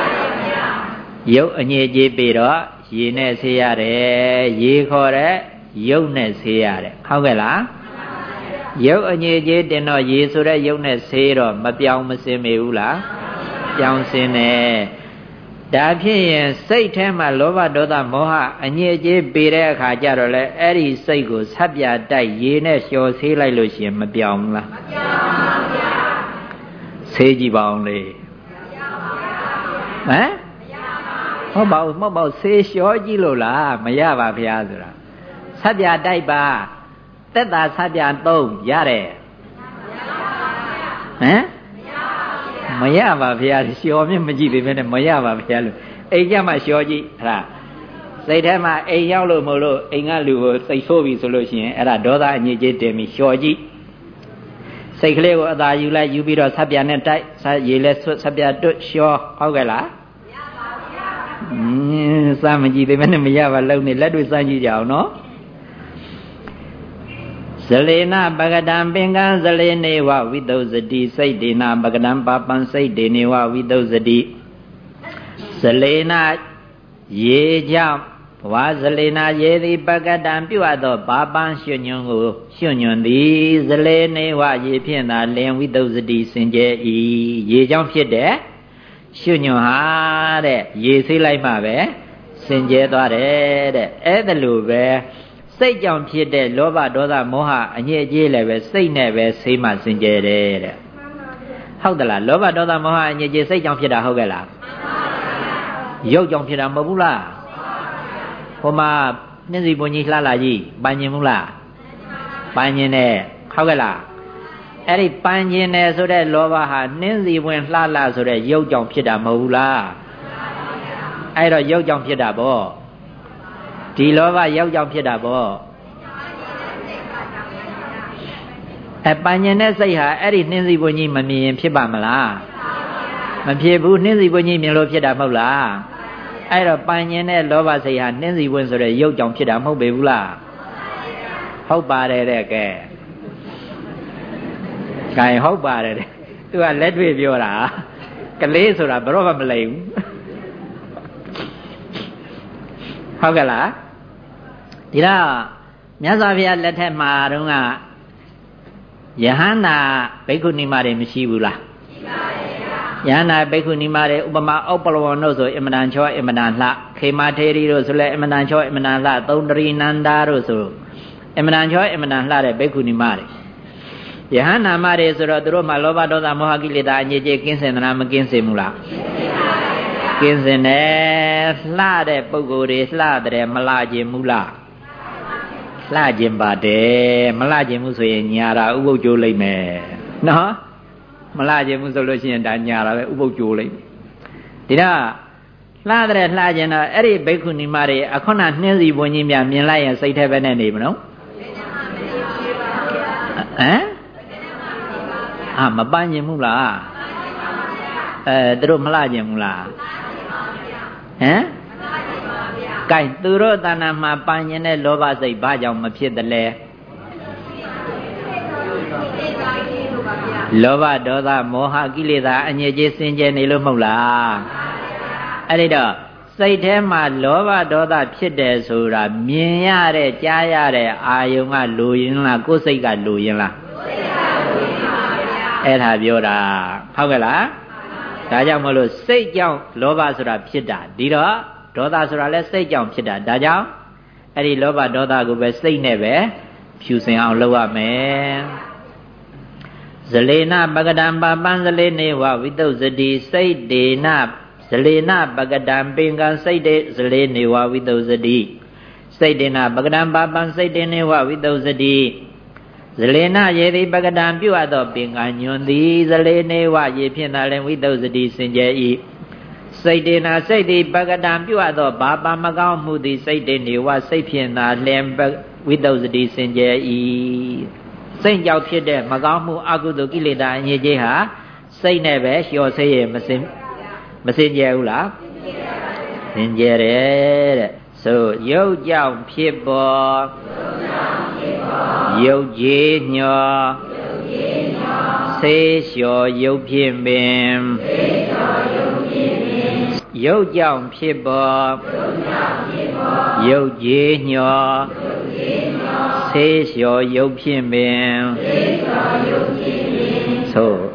ရုပ်အညစ်အကြေးပေတော့ရေနဲ့ဆေးရတယ်ရေခေါ်တဲ့ရုပ်နဲ့ဆေးရတယ်ဟုတ်ကဲ့လားရုပ်အငြိကြီးတင်တော့ရေဆိုတဲ့ရုပ်နဲ့ဆေးတော့မပြောင်းမစင်မေဘူးလားပြောင်းစင်တယ်ဒါဖြစ်ရင်စိတ်ထဲမှာလောဘဒေါသမောဟအငြိကြီးပေတဲ့အခါကျတော့လေအဲ့ဒီစိတ်ကိုဆပ်ပြတိုက်ရေနဲ့လျှော်ဆေးလိုက်လို့ရှိရင်မပြောင်းဘူးလားမပြောင်းပါဘူးဗျာဆေးကြည့်ပါအောင်လေဟမ်ဟုတ်ပါဘူးမဟုတ်ပါဘူးဆေးလျှော်ကြည့်လို့လားမရပါဗျာဆိုတာဆပ်ပြတိုက်ပါသက်သာဆပ်ပြသုံးရတယ်ဟမ်မရပါဗျာလျှော်မြင့်မကြည့်သေးပဲနဲ့မရပါဗျာလို့အိမ်ကျမှလျှော်ကြည့်အဲ့ဒါစိတ်ထဲမှာအိမ်ရောက်လို့မလို့အိမ်ကလူကိုစိတ်ဆိုးပြီဆိုလို့ရှိရင်အဲ့ဒါဒေါသအညစ်အကြေးတင်ပြီးလျှော်ကြည့်စိတ်ကလေးကိုအသာယူလိုက်ယူပြီးတော့ဆပ်ပြနဲ့တိုက်ဆရေလဲဆွတ်ဆပ်ပြတွတ်လျှော်ဟုတ်ကဲ့လားမရပါဗျာอืมစမ်းမကြည့်သေးပဲနဲ့မရပါလုံးနဲ့လက်တွေ့စမ်းကြည့်ကြအောင်နော်ဇလေနပကတံပင်ကံဇလေနေဝဝိသုဇတိစိတ်ဒေနပကတံပါပံစိတ်ဒေနေဝဝိသုဇတိဇလေနရေကြောင့်ဘဝဇလေနရေသည်ပကတံပြုအပ်သောပါပံရွှညွန်ကိုရွှညွန်သည်ဇလေနေဝရေဖြင့်သာလင်ဝိသုဇတိစင်ကြယ်၏ရေကြောင့်ဖြစ်တဲ့ရွှညွန်ဟာတဲ့ရေဆေးလိုက်မှပဲစင်ကြယ်သွားတယ်တဲ့အဲ့ဒါလိုပဲစိတ်ကြောင့်ဖြစ်တဲ့လောဘဒေါသမောဟအညစ်အကြေးလည်းပဲစိတ်နဲ့ပဲဆေးမှစင်ကြယ်တယ်တဲ့ဟုတ်သလားလောဘဒေါသမောဟအညစ်အကြေးစိတ်ကြောင့်ဖြစ်တာဟုတ်ကဲ့လားရုပ်ကြောင့်ဖြစ်တာမဟုတ်ဘူးလားဟိုမှာနှင်းစီပွန်ကြီးလှလာကြီးပန်းကျင်ဘူးလားပန်းကျင်တယ်ဟုတ်ကဲ့လားအဲ့ဒီပန်းကျင်တယ်ဆိုတဲ့လောဘဟာနှင်းစီပွန်လှလာဆိုတဲ့ရုပ်ကြောင့်ဖြစ်တာမဟုတ်ဘူးလားအဲ့တော့ရုပ်ကြောင့်ဖြစ်တာပေါ့ဒီလောဘရောက်ကြောင့်ဖြစ်တာပေါ့အပញ្ញနဲ့စိတ်ဟာအဲ့ဒီနှင်းစီပွင့်ကြီးမမြင်ရင်ဖြစ်ပါမလားမဖြစ်ဘူးနှင်းစီပွင့်ကြီးမြင်လို့ဖြစ်တာမဟုတ်လားအဲ့တော့ပញ្ញနဲ့လောဘစိတ်ဟာနှင်းစီပွင့်ဆိုတဲ့ရုပ်ကြောင့်ဖြစ်တာမဟုတ်ပေဘူးလားဟုတ်ပါတယ်တဲ့ကဲကဲဟုတ်ပါတယ်တဲ့သူကလက်တွေ့ပြောတာကလေးဆိုတာဘယ်တော့မှမလိမ်ဘူးဟုတ်ကဲ့လားဒီတော့မြတ်စွာဘုရားလက်ထက်မှာတုန်းကယဟန္တာဘိက္ခုနီမတွေမရှိဘူးလားရှိပါတယ်ဗျာယဟန္တာဘိက္ခုနီမတွေဥပမာဥပ္ပလဝဏ်တို့ဆိုအင်မတန်ချောအင်မတန်လှခေမထေရီတို့ဆိုလည်းအင်မတန်ချောအင်မတန်လှသုံးတရီနန္ဒာတို့ဆိုအင်မတန်ချောအင်မတန်လှတဲ့ဘိက္ခုနီမတွေယဟန္တာမတွေဆိုတော့သူတို့မှာလောဘဒေါသမောဟကိလေသာအညစ်အကြေးကင်းစင်သလားမကင်းစင်ဘူးလားကင်းစင်တယ်လှတဲ့ပုဂ္ဂိုလ်တွေလှတယ်မလှခြင်းဘူးလားလှခြင်းပါတယ်မလှခြင်းမှုဆိုရင်ညာတာဥပုပ်ကျိုးလိုက်မယ်နော်မလှခြင်းမှုဆိုလို့ရှိရင်ဒါညာတာပဲဥပုပ်ကျိုးလိုက်ဒီတော့လှတဲ့လှခြင်းတော့အဲ့ဒီဘိက္ခုနီမတွေအခုနနှင်းစီပွန်ကြီးများမြင်လိုက်ရင်စိတ်ထဲပဲနဲ့နေမလို့ဟမ်အာမပန်းခြင်းဘူးလားအဲသူတို့မလှခြင်းဘူးလားဟမ်ကဲသူတို့တဏ္ဍာမှာပန်းခြင်းတဲ့လောဘစိတ်ဘာကြောင့်မဖြစ်တယ်လဲလောဘဒေါသမောဟကိလေသာအညစ်အကြေးစင်ကြယ်နေလို့မဟုတ်လားအဲ့ဒီတော့စိတ်ထဲမှာလောဘဒေါသဖြစ်တယ်ဆိုတာမြင်ရတဲ့ကြားရတဲ့အာယုံကလိုရင်လားကိုယ်စိတ်ကလိုရင်လားအဲ့ဒါပြောတာဟုတ်ကဲ့လားဒါကြောင့်မလို့စိတ်ကြောင့်လောဘဆိုတာဖြစ်တာဒီတော့ဒေါသဆိုတာလည်းစိတ်ကြောင့်ဖြစ်တာဒါကြောင့်အဲ့ဒီလောဘဒေါသကိုပဲစိတ်နဲ့ပဲဖြူစင်အောင်လုပ်ရမယ်ဇလေနပကတံပါပံဇလေနေဝဝိသုဇတိစိတ်ဒေနဇလေနပကတံပင်ကံစိတ်တေဇလေနေဝဝိသုဇတိစိတ်ဒေနပကတံပါပံစိတ်တေနေဝဝိသုဇတိဇလေနရေတိပကတံပြုအပ်သောပင်ကံညွန်သည်ဇလေနေဝရေဖြင့်သာလင်ဝိသုဇတိစင်ကြယ်၏စိတ်တေနာစိတ်သည်ပကတံပြုအပ်သောဘာပါမကောင်းမှုသည်စိတ်တေနေဝစိတ်ဖြင့်သာလင်ဝိသုဇတိစင်ကြယ်၏စိတ်ကြောင့်ဖြစ်တဲ့မကောင်းမှုအကုသိုလ်ကိလေသာအငြိကြီးဟာစိတ်နဲ့ပဲလျှော်ဆေးရမစင်မစင်ကြယ်ဘူးလားစင်ကြယ်တယ်တဲ့ဆိုရုပ်ကြောင့်ဖြစ်ပေါ်ရုပ်ကြီးညောဆေးလျှော်ရုပ်ဖြင့်ပင်ယုတ်ကြောင့်ဖြစ်ပေါ်ယုတ်ကြီးညောဆေးလျှော်ယုတ်ဖြင့်ပင်သို့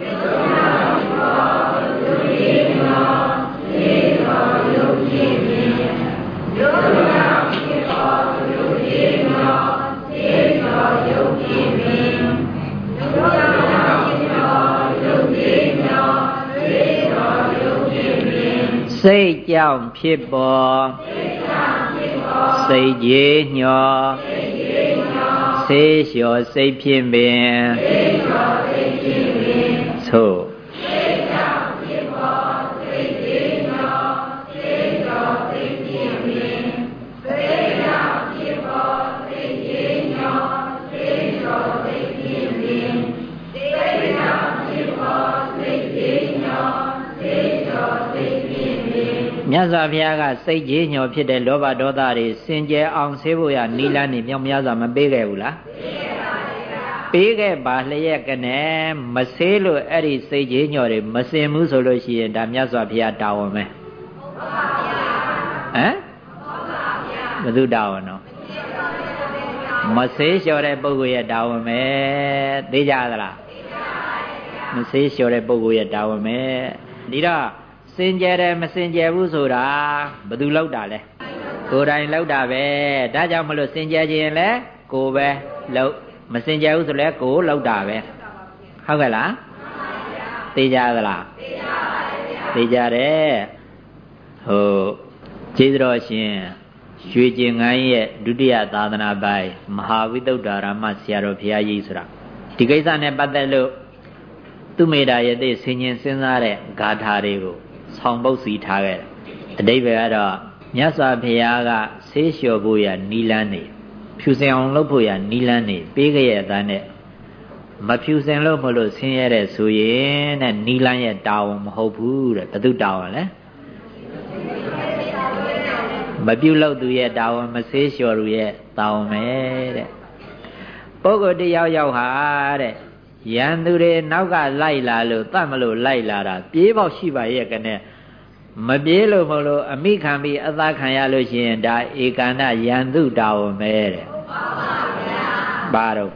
စိတ်ကြောင့်ဖြစ်ပေါ်စိတ်ကြီးညောဆေးလျှော်စိတ်ဖြင့်ပင်သို့မြတ်စွာဘုရားကစိတ်ကြီးညောဖြစ်တဲ့လောဘဒေါသတွေစင်ကြယ်အောင်ဆေးဖို့ရနိလန်းနေမြောက်များစွာမပေးခဲ့ဘူးလားပေးခဲ့ပါလျက်ကနဲ့မဆေးလို့အဲ့ဒီစိတ်ကြီးညောတွေမစင်ဘူးဆိုလို့ရှိရင်ဒါမြတ်စွာဘုရားတာဝန်ပဲဟမ်ဘယ်သူတာဝန်တော့မဆေးလျှော်တဲ့ပုဂ္ဂိုလ်ရဲ့တာဝန်ပဲသိကြသလားမဆေးလျှော်တဲ့ပုဂ္ဂိုလ်ရဲ့တာဝန်ပဲဒီတော့စင်ကြယ်တယ်မစင်ကြယ်ဘူးဆိုတာဘယ်သူလောက်တာလဲကိုယ်တိုင်လောက်တာပဲဒါကြောင့်မလို့စင်ကြယ်ခြင်းလဲကိုယ်ပဲလောက်မစင်ကြယ်ဘူးဆိုလဲကိုယ်လောက်တာပဲဟုတ်ကဲ့လားသိကြသလားသိကြတယ်ဟုတ်ကျေးဇူးတော်ရှင်ရွှေကျင်ငန်းရဲ့ဒုတိယသာသနာပိုင်မဟာဝိသုဒ္ဓရာမဆရာတော်ဘုရားကြီးဆိုတာဒီကိစ္စနဲ့ပတ်သက်လို့သူမေတ္တာရဲ့သိဆင်ញင်စဉ်းစားတဲ့ဂါထာတွေကိုဆောင်ပုတ်စီထားခဲ့တယ်အဓိပ္ပာယ်ကတော့မြတ်စွာဘုရားကဆေးလျှော်ဖို့ရနီလန်းနေဖြူစင်အောင်လုပ်ဖို့ရနီလန်းနေပေးခဲ့ရဲ့အသားနဲ့မဖြူစင်လို့မလို့ဆင်းရဲတဲ့ဆိုရင်တဲ့နီလန်းရဲ့တာဝန်မဟုတ်ဘူးတဲ့ဘယ်သူတာဝန်လဲမပြုတ်လို့သူရဲ့တာဝန်မဆေးလျှော်သူရဲ့တာဝန်ပဲတဲ့ပုဂ္ဂိုလ်တယောက်ယောက်ဟာတဲ့ရန်သူတွေနောက်ကလိုက်လာလို့တတ်မလို့လိုက်လာတာပြေးပေါက်ရှိပါရဲ့ကနဲ့မပြေးလို့မလို့အမိခံပြီးအသာခံရလို့ရှိရင်ဒါဧကန္တရန်သူတာဝန်ပဲတဲ့ဘာတော့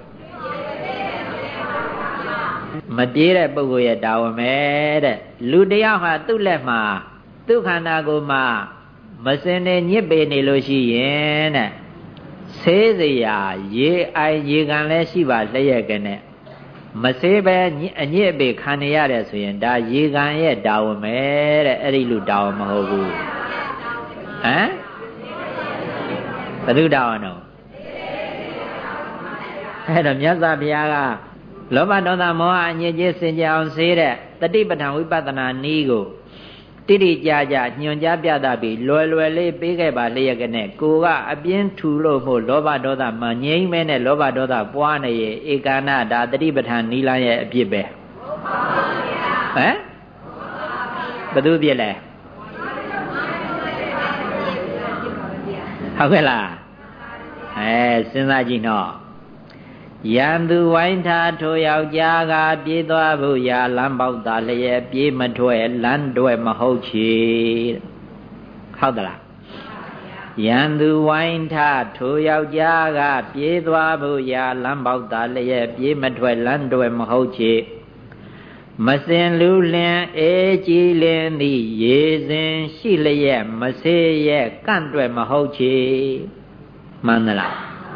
မပြေးတဲ့ပုဂ္ဂိုလ်ရဲ့တာဝန်ပဲတဲ့လူတယောက်ဟာသူ့လက်မှာသူ့ခန္ဓာကိုယ်မှာမစင်နေညစ်ပေနေလို့ရှိရင်တဲ့ဆေးစရာရေအိုင်ရေကန်လည်းရှိပါလျက်ကနဲ့မဆေးပဲအညစ်အပေခံနေရတယ်ဆိုရင်ဒါရေကန်ရဲ့တာဝန်ပဲတဲ့အဲ့ဒီလူတာဝန်မဟုတ်ဘူးဟမ်ဘယ်သူတာဝန်တော့အဲ့တော့မြတ်စွာဘုရားကလောဘဒေါသမောဟအညစ်အကြေးစင်ကြယ်အောင်ဆေးတဲ့တတိပဋ္ဌာန်ဝိပဿနာနည်းကိုတိတိကျကျညွှန်ကြားပြသပြီးလွယ်လွယ်လေးပေးခဲ့ပါလျက်ကနဲ့ကိုကအပြင်းထူလို့မို့လောဘဒေါသမငြိမ့်မဲနဲ့လောဘဒေါသပွားနေရဲ့ဧကနာဒါတတိပဋ္ဌာန်နီလန်းရဲ့အပြစ်ပဲဟမ်ဘယ်သူပြစ်လဲဟုတ်ကဲ့လားအဲစဉ်းစားကြည့်နော်ရန်သူဝိုင်းထားထိုယောက်ျားကပြေးသွားဖို့ရာလမ်းပေါက်သားလျက်ပြေးမထွက်လမ်းတွဲမဟုတ်ချေဟုတ်သလားရန်သူဝိုင်းထားထိုယောက်ျားကပြေးသွားဖို့ရာလမ်းပေါက်သားလျက်ပြေးမထွက်လမ်းတွဲမဟုတ်ချေမစင်လူလင်အေးကြည်လင်သည်ရေစဉ်ရှိလျက်မဆေးရဲ့ကန့်တွဲမဟုတ်ချေမှန်သလား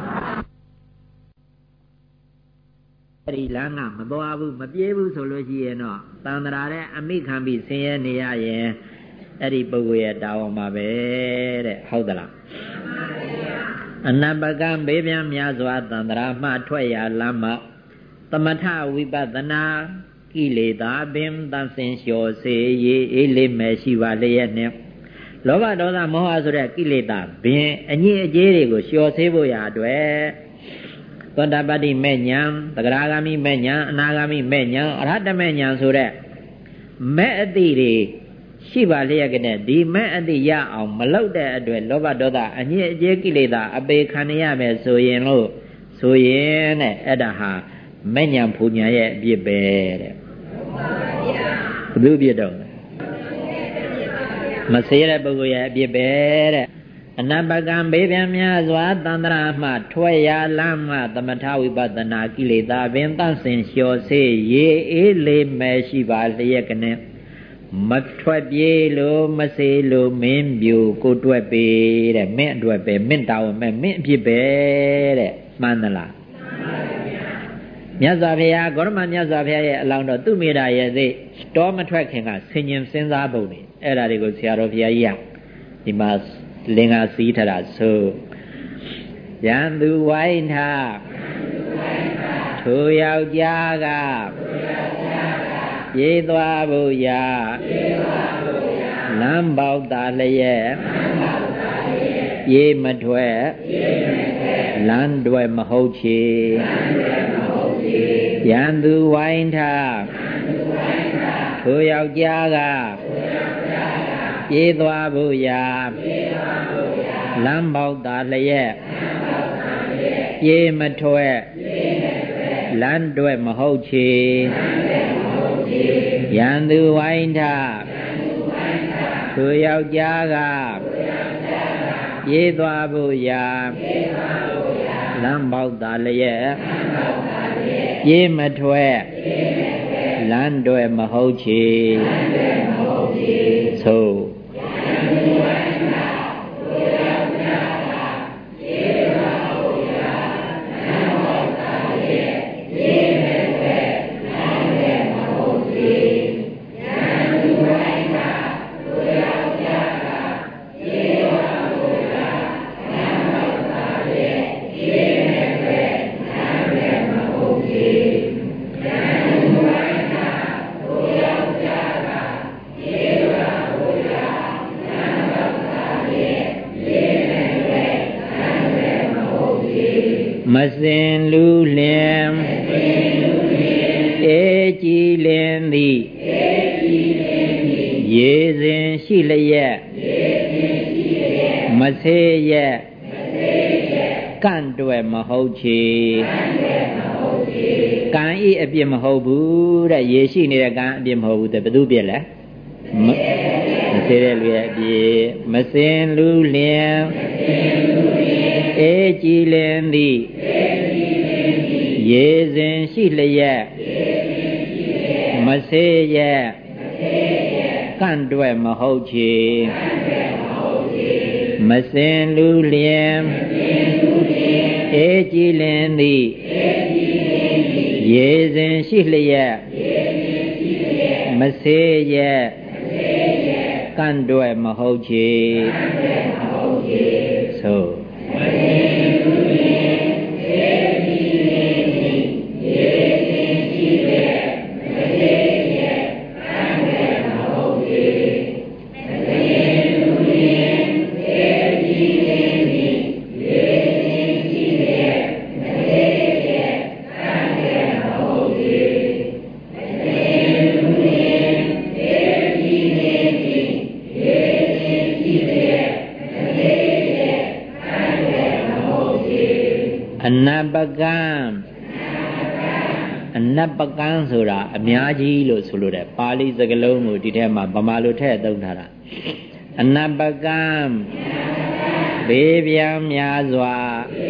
အဲ့ဒီလမ်းကမသွားဘူးမပြေးဘူးဆိုလို့ရှိရင်တော့တန်ត្រာတဲ့အမိခံပြီးဆင်းရဲနေရရင်အဲ့ဒီပုဂ္ဂိုလ်ရဲ့တာဝန်မှာပဲတဲ့ဟုတ်သလားအနပကံဘေးပြန်များစွာတန်ត្រာမှထွက်ရလမ်းမှာသမထဝိပဿနာကိလေသာပင်သင်္စင်လျှော်စေရေးအေးလေးမဲ့ရှိပါလျက်နဲ့လောဘဒေါသမောဟဆိုတဲ့ကိလေသာပင်အညစ်အကြေးတွေကိုလျှော်စေဖို့ရအတွက်သောတာပတ္တိမဲ့ညာသဂရာဂามိမဲ့ညာအနာဂามိမဲ့ညာအရဟတမဲ့ညာဆိုတဲ့မဲ့အတိတွေရှိပါလျက်ကနဲ့ဒီမဲ့အတိရအောင်မလုပ်တဲ့အတွက်လောဘဒေါသအညစ်အကြေးကိလေသာအပေခံရမယ်ဆိုရင်လို့ဆိုရင်တဲ့အဲ့ဒါဟာမဲ့ညာဖူညာရဲ့အပြစ်ပဲတဲ့ဘုသူပြစ်တော့ဟမဆေးတဲ့ပုဂ္ဂိုလ်ရဲ့အပြစ်ပဲတဲ့အနပကံဘေးပြန်များစွာသန္တရာမှထွက်ရလမ်းမှသမထဝိပဿနာကိလေသာပင်တန့်စင်လျှော်စေရေအေးလေးမဲ့ရှိပါလျက်ကနေမထွက်ပြေးလို့မစေးလို့မင်းပြူကိုတွက်ပေတဲ့မင်းအတွက်ပဲမင်းတောင်းမယ်မင်းအဖြစ်ပဲတဲ့မှန်သလားမြတ်စွာဘုရားဂေါရမမြတ်စွာဘုရားရဲ့အလောင်းတော်သူမိတာရဲ့သိတောမထွက်ခင်ကဆင်ញင်စဉ်းစားပုံနေအဲ့ဒါတွေကိုဆရာတော်ဘုရားကြီးကဒီမှာလင်္ကာစီးထတာဆိုရန်သူဝိုင်းထားထိုယောက်ျားကပြေးသွားဖို့ရာလမ်းပေါက်သာလျက်ပြေးမထွက်လမ်းတွေမဟုတ်ချေရန်သူဝိုင်းထားထိုယောက်ျားကပြေးသွားဖို့ရာလမ်းပေါက်သာလျက်ပြေးမထွက်လမ်းတွေမဟုတ်ချေရန်သူဝိုင်းထားထိုယောက်ျားကပြေးသွားဖို့ရာလမ်းပေါက်သာလျက်ပြေးမထွက်လမ်းတွေမဟုတ်ချေသို့မစင်လူလင်အေကြည်လင်သည်ရေစဉ်ရှိလျက်မဆေးရဲ့ကန့်တွယ်မဟုတ်ချေကံဤအပြစ်မဟုတ်ဘူးတဲ့ရေရှိနေတဲ့ကံအပြစ်မဟုတ်ဘူးတဲ့ဘယ်သူပြစ်လဲမဆေးတဲ့လူရဲ့အပြစ်မစင်လူလင်အေကြည်လင်သည်ရေစဉ်ရှိလျက်မဆေးရဲ့ကန့်တွယ်မဟုတ်ချေမစင်လူလျင်အေကြည်လင်သည်ရေစဉ်ရှိလျက်မဆေးရဲ့ကန့်တွယ်မဟုတ်ချေသို့အနပကံအနပကံဆိုတာအများကြီးလို့ဆိုလို့တယ်ပါဠိစကားလုံးကိုဒီထဲမှာဗမာလိုထည့်သုံးထားတာအနပကံဘေးပြန်များစွာ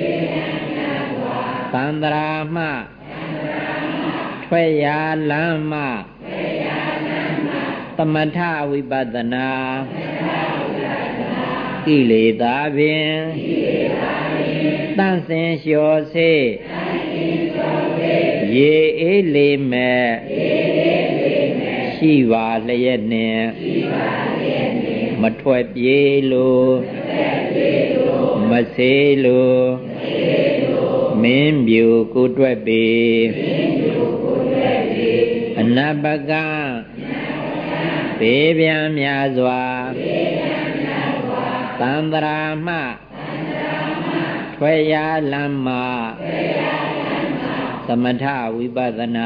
သန္တရာမှထွက်ရလမ်းမှသမထဝိပဿနာကိလေသာဖြင့်တန့်စင်လျှော်စေရေအေးလေးမဲ့ရှိပါလျက်နှင့်မထွက်ပြေးလို့မဆေးလို့မင်းပြူကိုတွက်ပေအနပကံဘေးပြန်များစွာသန္တရာမှထွက်ရလမ်းမှသမထဝိပဿနာ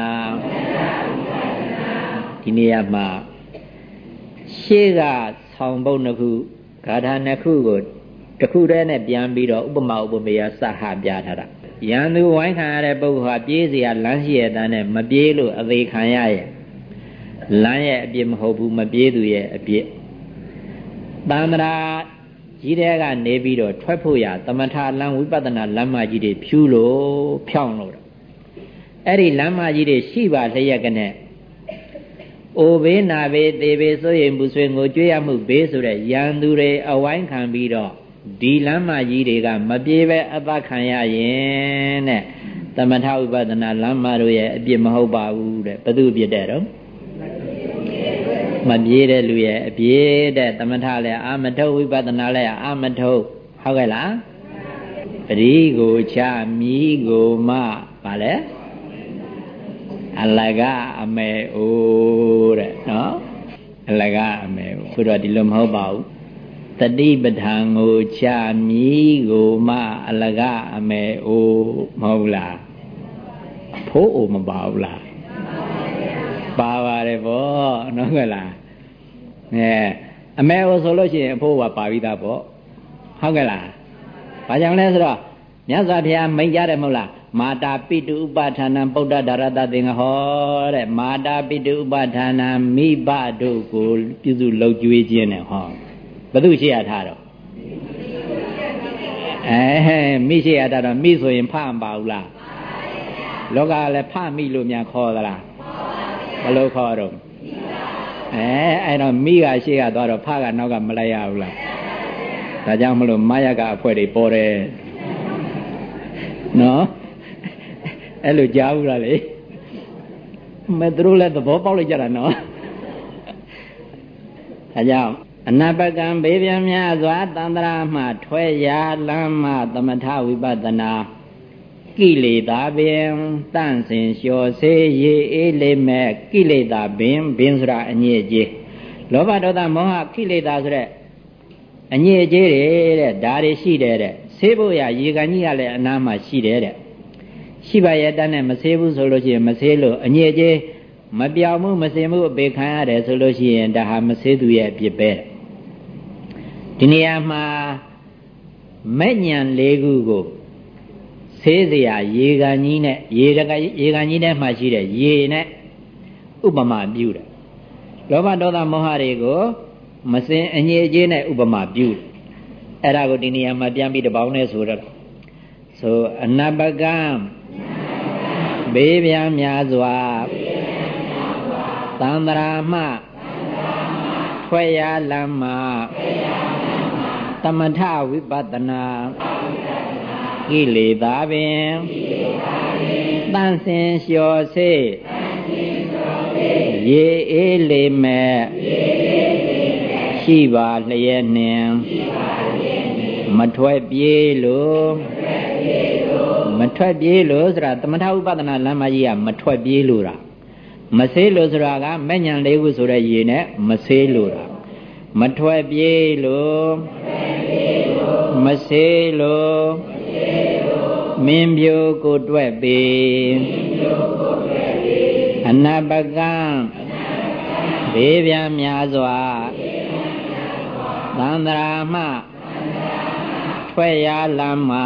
ဒီနေရာမှာရှေ့ကဆောင်ပုဒ်နှစ်ခုဂါထာနှစ်ခုကိုတစ်ခုတည်းနဲ့ပြန်ပြီးတော့ဥပမာဥပမေယစဟပြထားတာရန်သူဝိုင်းခံရတဲ့ပုဂ္ဂိုလ်ဟာပြေးเสียလမ်းရှိရဲ့တန်းနဲ့မပြေးလို့အသေးခံရရဲ့လမ်းရဲ့အပြစ်မဟုတ်ဘူးမပြေးသူရဲ့အပြစ်တန္တရာကြီးတဲ့ကနေပြီးတော့ထွက်ဖို့ရသမထလမ်းဝိပဿနာလမ်းမကြီးတွေဖြူးလို့ဖြောင်းလို့အဲ့ဒီလမ်းမကြီးတွေရှိပါလျက်ကနဲ့အိုဘေးနာဘေးသေဘေးဆိုရင်ဘူးဆွေငိုကြွေးရမှုဘေးဆိုတဲ့ရန်သူတွေအဝိုင်းခံပြီးတော့ဒီလမ်းမကြီးတွေကမပြေပဲအသက်ခံရရင်တဲ့သမထဥပဒနာလမ်းမတို့ရဲ့အပြစ်မဟုတ်ပါဘူးတဲ့ဘယ်သူအပြစ်တဲ့တော့မပြေတဲ့လူရဲ့အပြစ်တဲ့သမထလည်းအာမထုတ်ဝိပဿနာလည်းအာမထုတ်ဟုတ်ကဲ့လားပရိကိုချမြီးကိုမပါလဲအလကအမေအိုးတဲ့နော်အလကအမေဘုရားဒီလိုမဟုတ်ပါဘူးတတိပဋ္ဌာန်ကိုချမြီးကိုမအလကအမေအိုးမဟုတ်လားဖိုးအိုမပါဘူးလားပါပါတယ်ဗောနော်ကလားအဲအမေအိုဆိုလို့ရှိရင်အဖိုးကပါပြီးသားဗောဟုတ်ကဲ့လားဘာကြောင့်လဲဆိုတော့မြတ်စွာဘုရားမိန့်ကြတယ်မဟုတ်လားမာတာပိတုဥပဌာဏံပုဒ္ဒဒါရတသင်္ဃဟောတဲ့မာတာပိတုဥပဌာဏံမိဘတို့ကိုပြုစုလှုပ်ကြွေးခြင်းနဲ့ဟောဘယ်သူရှိရထားတော့အဲမိရှိရထားတော့မိဆိုရင်ဖမပါဘူးလားလောကလည်းဖမိလို့များခေါ်သလားဘယ်လိုခေါ်တော့အဲအဲ့တော့မိကရှိရသွားတော့ဖကနောက်ကမလိုက်ရဘူးလားဒါကြောင့်မလို့မာယကအဖွဲတွေပေါ်တယ်နော်အဲ့လိုကြားဘူးလားလေမဲ့သူတို့လည်းသဘောပေါက်လိုက်ကြတာနော်ဒါကြောင့်အနာပကံဘေးပြန်များစွာတန္တရာမှထွက်ရာလမ်းမှသမထဝိပဿနာကိလေသာပင်တန့်စင်လျှော်စေရေအေးလေးမဲ့ကိလေသာပင်ဘင်းဆိုတာအညစ်အကြေးလောဘဒေါသမောဟကိလေသာဆိုတဲ့အညစ်အကြေးတွေတဲ့ဒါတွေရှိတယ်တဲ့ဆေးဖို့ရရေကန်ကြီးကလည်းအနားမှာရှိတယ်တဲ့ရှိပါရဲ့တန်းနဲ့မဆေးဘူးဆိုလို့ရှိရင်မဆေးလို့အညစ်အကြေးမပြောင်းမှုမစင်မှုအပေခံရတယ်ဆိုလို့ရှိရင်ဒါဟာမဆေးသူရဲ့အပြစ်ပဲဒီနေရာမှာမဲ့ညံလေးခုကိုဆေးစရာရေကန်ကြီးနဲ့ရေတကရေကန်ကြီးထဲမှာရှိတဲ့ရေနဲ့ဥပမာပြုတယ်လောဘဒေါသမောဟတွေကိုမစင်အညစ်အကြေးနဲ့ဥပမာပြုတယ်အဲ့ဒါကိုဒီနေရာမှာပြန်ပြီးတပေါင်းနဲ့ဆိုတော့ဆိုအနပကံဘေးပြန်များစွာသန္တရာမှထွက်ရလမ်းမှသမထဝိပဿနာကိလေသာပင်တန့်စင်လျှော်စေရေအေးလေးမဲ့ရှိပါလျက်နှင့်မထွက်ပြေးလို့မထွက်ပြေးလို့ဆိုတာသမထဥပဒနာလမ်းမကြီးကမထွက်ပြေးလို့တာမဆေးလို့ဆိုတာကမဲ့ညံလေးခုဆိုတဲ့ရေနဲ့မဆေးလို့တာမထွက်ပြေးလို့မဆေးလို့မင်းပြိုကိုတွက်ပေအနာပကံဘေးပြန်များစွာသန္တရာမှထွက်ရလမ်းမှ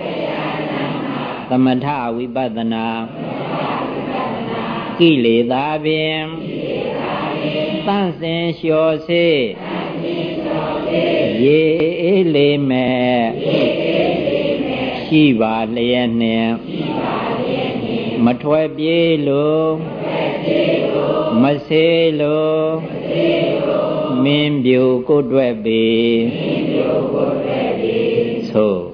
သမထဝိပဿနာကိလေသာပင်တန့်စင်လျှော်စေရေအေးလေးမဲ့ရှိပါလျက်နှင့်မထွက်ပြေးလို့မဆေးလို့မင်းပြိုကိုတွက်ပေသို့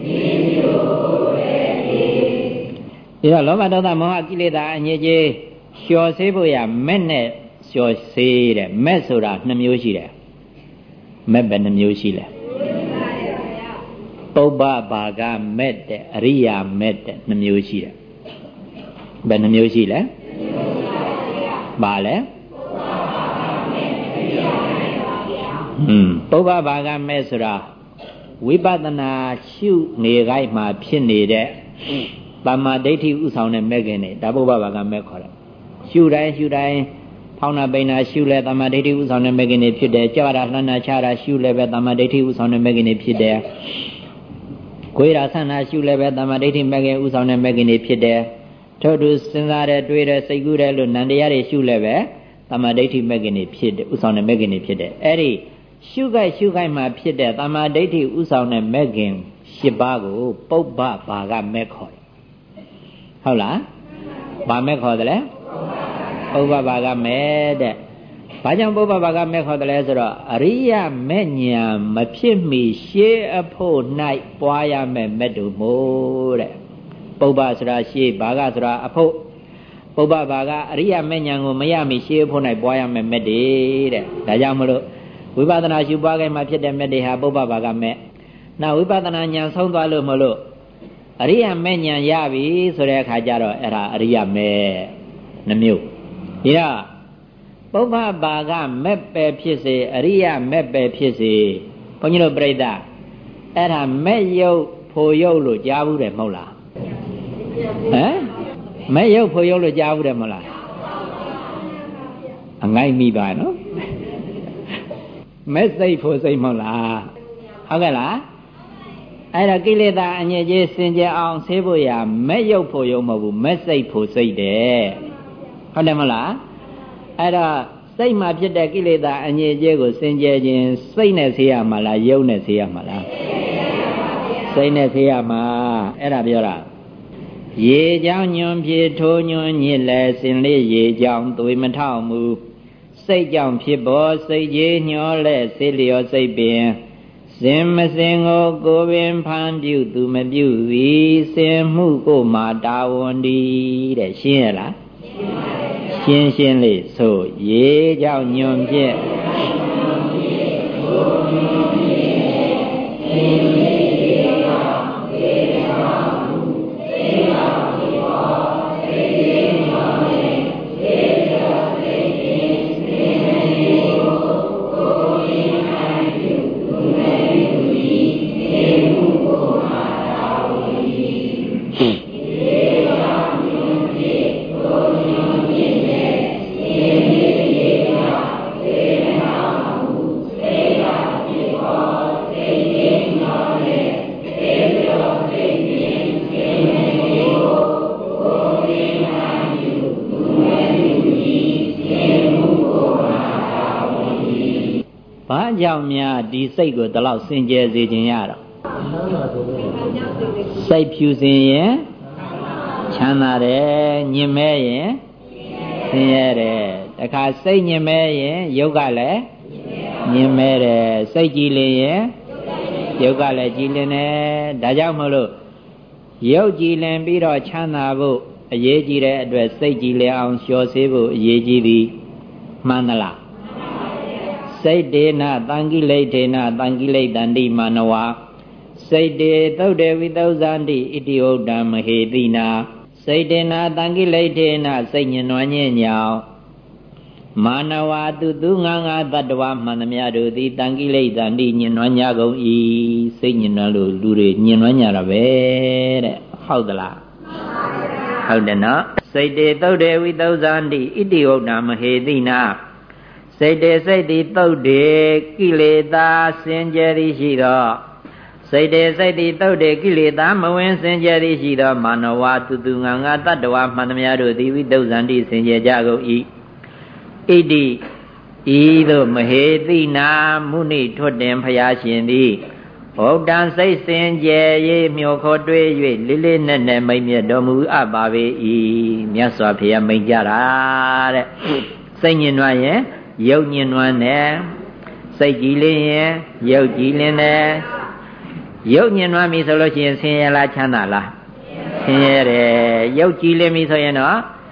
ဒီတော့လောဘဒေါသမောဟကိလေသာအညစ်အကြေးလျှော်ဆေးဖို့ရမဲ့နဲ့လျှော်ဆေးတဲ့မဲ့ဆိုတာနှစ်မျိုးရှိတယ်မဲ့ပဲနှမျိုးရှိလဲပုပ္ပဘာကမဲ့တဲ့အရိယာမဲ့တဲ့နှမျိုးရှိတယ်ဘယ်နှမျိုးရှိလဲပါလဲอืมပုပ္ပဘာကမဲ့ဆိုတာဝိပဿနာရှုနေခိုင်းမှာဖြစ်နေတဲ့တမ္မာဒိဋ္ဌိဥဆောင်တဲ့မဲ့ခင်တွေဒါပုပ္ပဘာကမဲ့ခေါ်တယ်ရှုတိုင်းရှုတိုင်းဖောင်းနာပိန်နာရှုလဲတမ္မာဒိဋ္ဌိဥဆောင်တဲ့မဲ့ခင်တွေဖြစ်တယ်ကြောက်ရလှမ်းနာချတာရှုလဲပဲတမ္မာဒိဋ္ဌိဥဆောင်တဲ့မဲ့ခင်တွေဖြစ်တယ်ကိုယ်ရာဆန္ဒရှုလဲပဲတမ္မာဒိဋ္ဌိမဲ့ခင်ဥဆောင်တဲ့မဲ့ခင်တွေဖြစ်တယ်ထို့သူစဉ်းစားတဲ့တွေးတဲ့စိတ်ကူးတဲ့လို့နန္တရားတွေရှုလဲပဲတမ္မာဒိဋ္ဌိမဲ့ခင်တွေဖြစ်တယ်ဥဆောင်တဲ့မဲ့ခင်တွေဖြစ်တယ်အဲ့ဒီရှုခိုက်ရှုခိုက်မှာဖြစ်တဲ့တမ္မာဒိဋ္ဌိဥဆောင်တဲ့မဲ့ခင်၈ပါးကိုပုပ္ပဘာကမဲ့ခေါ်တယ်ဟုတ်လားဘာမဲ့ခေါ်တယ်လဲပုပ္ပဘာကမဲ့တဲ့ဘာကြောင့်ပုပ္ပဘာကမဲ့ခေါ်တယ်လဲဆိုတော့အရိယမဲ့ညာမဖြစ်မီရှေးအဖို့၌ပွားရမယ်မဲ့တို့မို့တဲ့ပုပ္ပဆိုတာရှေးဘာကဆိုတာအဖို့ပုပ္ပဘာကအရိယမဲ့ညာကိုမရမီရှေးအဖို့၌ပွားရမယ်မဲ့တွေတဲ့ဒါကြောင့်မလို့ဝိပဿနာရှုပွားခိုင်းမှာဖြစ်တဲ့မဲ့တွေဟာပုပ္ပဘာကမဲ့နောက်ဝိပဿနာဉာဏ်ဆုံးသွားလို့မလို့အရိယမဲ့ဉာဏ်ရပြီဆိုတဲ့အခါကျတော့အဲ့ဒါအရိယမဲ့နှမျိုးဒီတော့ပုပ္ပဘာကမဲ့ပဲဖြစ်စေအရိယမဲ့ပဲဖြစ်စေဘုန်းကြီးတို့ပြိဿအဲ့ဒါမဲ့ယုတ်ဖို့ယုတ်လို့ကြားဘူးတယ်မဟုတ်လားဟမ်မဲ့ယုတ်ဖို့ယုတ်လို့ကြားဘူးတယ်မဟုတ်လားအငိုက်မိပါနော်မဲ့စိတ်ဖို့စိတ်မဟုတ်လားဟုတ်ကဲ့လားအဲ့ဒါကိလေသာအညစ်အကြေးစင်ကြယ်အောင်ဆေးဖို့ရမဲ့ယုတ်ဖို့ယုတ်မဟုတ်ဘူးမဲ့စိတ်ဖို့စိတ်တယ်ဟုတ်တယ်မဟုတ်လားအဲ့တော့စိတ်မှာဖြစ်တဲ့ကိလေသာအညစ်အကြေးကိုစင်ကြယ်ခြင်းစိတ်နဲ့ဆေးရမှာလားယုတ်နဲ့ဆေးရမှာလားစိတ်နဲ့ဆေးရမှာအဲ့ဒါပြောတာရေကြောင့်ညွန်ပြေထိုးညွန်ညစ်လဲစင်လေးရေကြောင့်သွေးမထောက်မူစိတ်ကြောင့်ဖြစ်ပေါ်စိတ်ကြီးညှောလဲစေလျောစိတ်ပင်စင်မစင်ကိုကိုပင်ဖန်ပြုသူမပြုသည်စင်မှုကိုမာတာဝန်ဒီတဲ့ရှင်းရလားရှင်းရှင်းလေးဆိုရေကြောင့်ညွန်ဖြစ်ကြောင့်များဒီစိတ်ကိုဒီလောက်စင်ကြယ်စေခြင်းရတော့စိတ်ဖြူစင်ရင်ချမ်းသာတယ်ညင်မဲရင်ဆင်းရဲတယ်တခါစိတ်ညင်မဲရင်ယုတ်ကလည်းညင်မဲတယ်စိတ်ကြည်လင်ရင်ယုတ်ကလည်းကြည်လင်တယ်ဒါကြောင့်မလို့ယုတ်ကြည်လင်ပြီးတော့ချမ်းသာဖို့အရေးကြီးတဲ့အတွက်စိတ်ကြည်လင်အောင်လျှော်ဆေးဖို့အရေးကြီးသည်မှန်သလားစိတ်တေနတံကိလေတေနတံကိလေတန္တိမာနဝစိတ်တေသုတ်တေဝိသုဇန္တိဣတိဥဒ္ဓမဟေတိနာစိတ်တေနတံကိလေတေနစိတ်ညင်နွမ်းညင်ညောင်မာနဝသူသူငါငါတတ္တဝမှန်သမျှတို့သည်တံကိလေတန္တိညင်နွမ်းညကုန်၏စိတ်ညင်နွမ်းလို့လူတွေညင်နွမ်းညတာပဲတဲ့ဟုတ်သလားဟုတ်တယ်နော်စိတ်တေသုတ်တေဝိသုဇန္တိဣတိဥဒ္ဓမဟေတိနာစိတ်တေစိတ်တိသုတ်တေကိလေသာစင်ကြယ်သည်ရှိသောစိတ်တေစိတ်တိသုတ်တေကိလေသာမဝင်စင်ကြယ်သည်ရှိသောမာနဝသူသူငါငါတတ္တဝမှန်သမျှတို့သည်ဝိသုဇန္တိစင်ကြယ်ကြကုန်၏ဣတိဤသို့မဟေတိနာမုနိထွတ်တင်ဖျားရှင်သည်ဗုဒ္ဓံစိတ်စင်ကြယ်၍မျှော်ခေါ်တွေး၍လေးလေးနက်နက်မိတ်မြတ်တော်မူအပ်ပါပေ၏မြတ်စွာဘုရားမိန့်ကြတာတဲ့စိတ်ညင်နွမ်းရင်ရုပ်ညင်နွမ်းတယ်စိတ်ကြည်လင်ရင်ရုပ်ကြည်လင်တယ်ရုပ်ညင်နွမ်းပြီဆိုလို့ရှိရင်ဆင်းရဲလားချမ်းသာလားဆင်းရဲတယ်ရုပ်ကြည်လင်ပြီဆိုရင်တော့ချ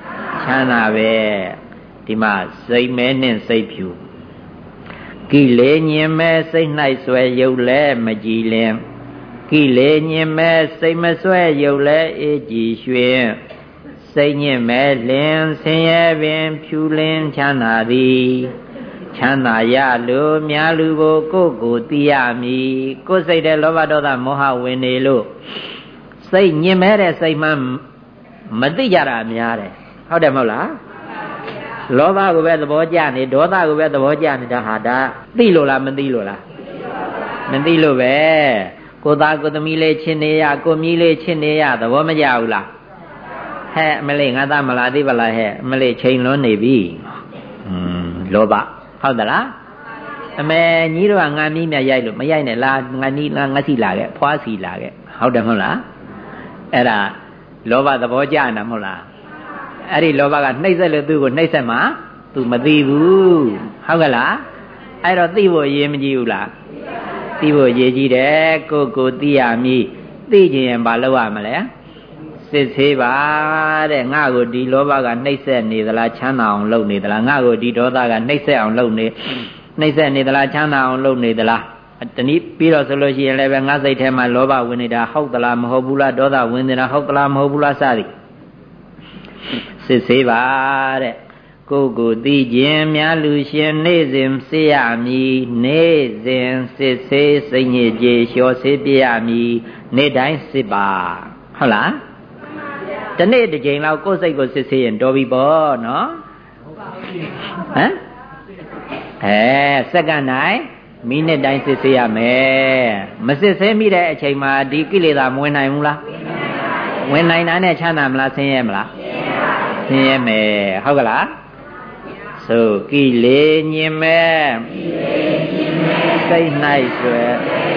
ချမ်းသာပဲဒီမှာစိတ်မဲနဲ့စိတ်ဖြူကိလေညင်မဲစိတ်၌ဆွဲရုပ်လဲမကြည်လင်ကိလေညင်မဲစိတ်မဆွဲရုပ်လဲအေးကြည်ရွှင်စိတ်ညင်မဲလင်ဆင်းရဲပင်ဖြူလင်းချမ်းသာသည်ချမ်းသာရလို့များလူကိုကိုယ်ကိုသိရမည်ကိုယ်စိတ်တဲ့လောဘဒေါသမောဟဝင်နေလို့စိတ်ညင်မဲတဲ့စိတ်မှမသိကြတာများတယ်ဟုတ်တယ်မဟုတ်လားလောဘကိုပဲသဘောကျနေဒေါသကိုပဲသဘောကျနေတာဟာဒါသိလို့လားမသိလို့လားမသိလို့ပဲကိုသားကိုသမီးလေးချင်းနေရကိုမြီးလေးချင်းနေရသဘောမကျဘူးလားဟဲ့မလေးငါသားမလားသိပါလားဟဲ့မလေးချိန်လွန်နေပြီอืมလောဘဟုတ်သလားအမေညီတို့ကငါမီးမြရိုက်လို့မရိုက်နဲ့လားငါနီးငါစီလာခဲ့ဖွားစီလာခဲ့ဟုတ်တယ်မဟုတ်လားအဲ့ဒါလောဘသဘောကျနေတာမဟုတ်လားအဲ့ဒီလောဘကနှိမ့်ဆက်လို့သူ့ကိုနှိမ့်ဆက်မှာသူမသိဘူးဟုတ်ကလားအဲ့တော့သိဖို့အရေးမကြီးဘူးလားသိဖို့အရေးကြီးတယ်ကိုကိုသိရမည်သိခြင်းရင်ဘာလုပ်ရမလဲစစ်ဆေးပါတဲ့ငါ့ကိုဒီလောဘကနှိမ့်ဆက်နေသလားချမ်းသာအောင်လုပ်နေသလားငါ့ကိုဒီဒေါသကနှိမ့်ဆက်အောင်လုပ်နေနှိမ့်ဆက်နေသလားချမ်းသာအောင်လုပ်နေသလားတနည်းပြီးတော့ဆိုလို့ရှိရင်လည်းပဲငါစိတ်ထဲမှာလောဘဝင်နေတာဟုတ်သလားမဟုတ်ဘူးလားဒေါသဝင်နေတာဟုတ်သလားမဟုတ်ဘူးလားစသည်စစ်ဆေးပါတဲ့ကိုကိုသိခြင်းများလူရှင်နေ့စဉ်စေရမည်နေ့စဉ်စစ်ဆေးစိတ်ညစ်ကြေလျှော်ဆေးပြရမည်နေ့တိုင်းစစ်ပါဟုတ်လားတနေ့တစ်ချိန်လောက်ကိုယ်စိတ်ကိုစစ်ဆေးရင်တော်ပြီပေါ့နော်ဟမ်အဲစက္ကန့်တိုင်းမိနစ်တိုင်းစစ်ဆေးရမယ်မစစ်ဆေးမိတဲ့အချိန်မှာဒီကိလေသာမဝင်နိုင်ဘူးလားဝင်နိုင်တာနဲ့ချမ်းသာမလားဆင်းရဲမလားဆင်းရဲမယ်ဟုတ်ကလားဆိုကိလေညင်မဲ့စိတ်၌ဆွဲ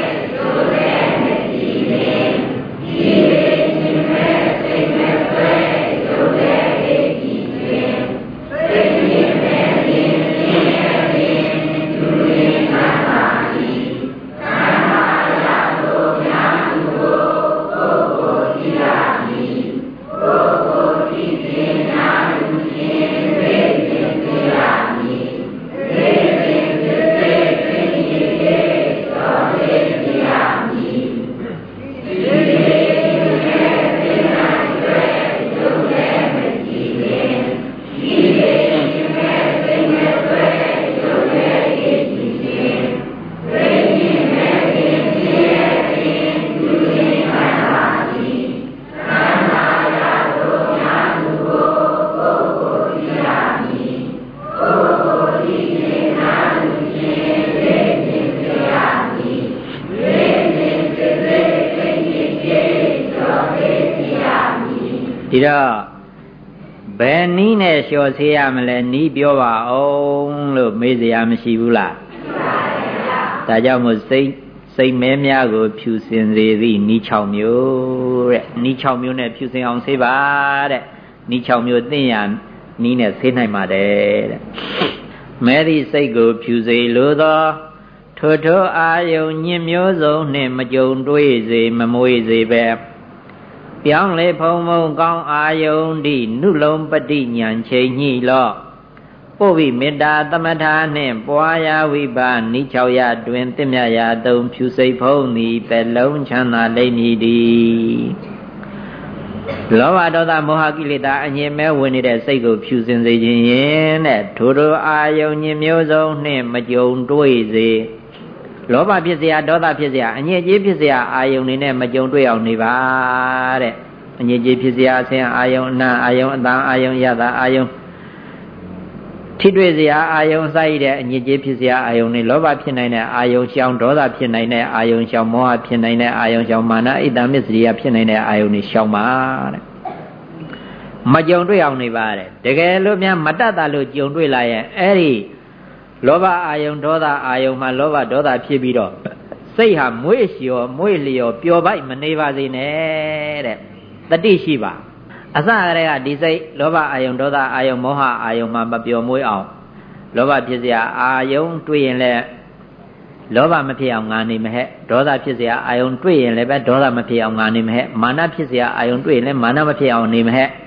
ဒီတော့ဘယ်နည်းနဲ့လျှော်ဆေးရမလဲနီးပြောပါအောင်လို့မေးစရာမရှိဘူးလားဒါကြောင့်မို့စိတ်စိတ်မဲများကိုဖြူစင်စေသည့်နီး၆မျိုးတဲ့နီး၆မျိုးနဲ့ဖြူစင်အောင်ဆေးပါတဲ့နီး၆မျိုးသိရနီးနဲ့ဆေးနိုင်ပါတယ်တဲ့မဲသည့်စိတ်ကိုဖြူစေလိုသောထိုထိုအာယုံညင်မျိုးစုံနှင့်မကြုံတွေ့စေမမွေစေပဲပြောင်းလေဖုံဖုံကောင်းအာယုန်တိနုလုံးပฏิညာချိန်ညှိလော့ပို့ပြီးမေတ္တာသမထာနှင့်ပွားရာဝိပါနိ၆ရတွင်တင့်မြရာသုံးဖြူစိတ်ဖုံးသည်ပဲလုံးချမ်းသာလိမ့်မည်တည်းလောဘဒေါသမောဟကိလေသာအငြင်းမဲဝင်နေတဲ့စိတ်ကိုဖြူစင်စေခြင်းရင်တဲ့ထိုထိုအာယုန်ညင်မျိုးစုံနှင့်မကြုံတွေ့စေလောဘဖြစ်เสียဒေါသဖြစ်เสียအငြင်းကြီးဖြစ်เสียအာယုန်နေနဲ့မကြုံတွေ့အောင်နေပါတဲ့အငြင်းကြီးဖြစ်เสียအဆင်းအာယုန်အနာအာယုန်အတန်အာယုန်ယတာအာယုန်ထိတွေ့เสียအာယုန်စိုက်တဲ့အငြင်းကြီးဖြစ်เสียအာယုန်နေလောဘဖြစ်နိုင်တဲ့အာယုန်ရှောင်ဒေါသဖြစ်နိုင်တဲ့အာယုန်ရှောင်မောဟဖြစ်နိုင်တဲ့အာယုန်ရှောင်မာနဣတ္တမစ္စရိယဖြစ်နိုင်တဲ့အာယုန်နေရှောင်ပါတဲ့မကြုံတွေ့အောင်နေပါတဲ့တကယ်လို့များမတတ်တာလို့ကြုံတွေ့လာရင်အဲ့ဒီလောဘအာယုန်ဒေါသအာယုန်မှာလောဘဒေါသဖြစ်ပြီးတော့စိတ်ဟာမွေ့လျော်မွေ့လျော်ပျော်ပိုက်မနေပါစေနဲ့တဲ့တတိရှိပါအစကတည်းကဒီစိတ်လောဘအာယုန်ဒေါသအာယုန်မောဟအာယုန်မှာမပျော်မွေ့အောင်လောဘဖြစ်เสียအာယုန်တွေ့ရင်လည်းလောဘမဖြစ်အောင်ငါနေမဟဲ့ဒေါသဖြစ်เสียအာယုန်တွေ့ရင်လည်းပဲဒေါသမဖြစ်အောင်ငါနေမဟဲ့မာနဖြစ်เสียအာယုန်တွေ့ရင်လည်းမာနမဖြစ်အောင်နေမဟဲ့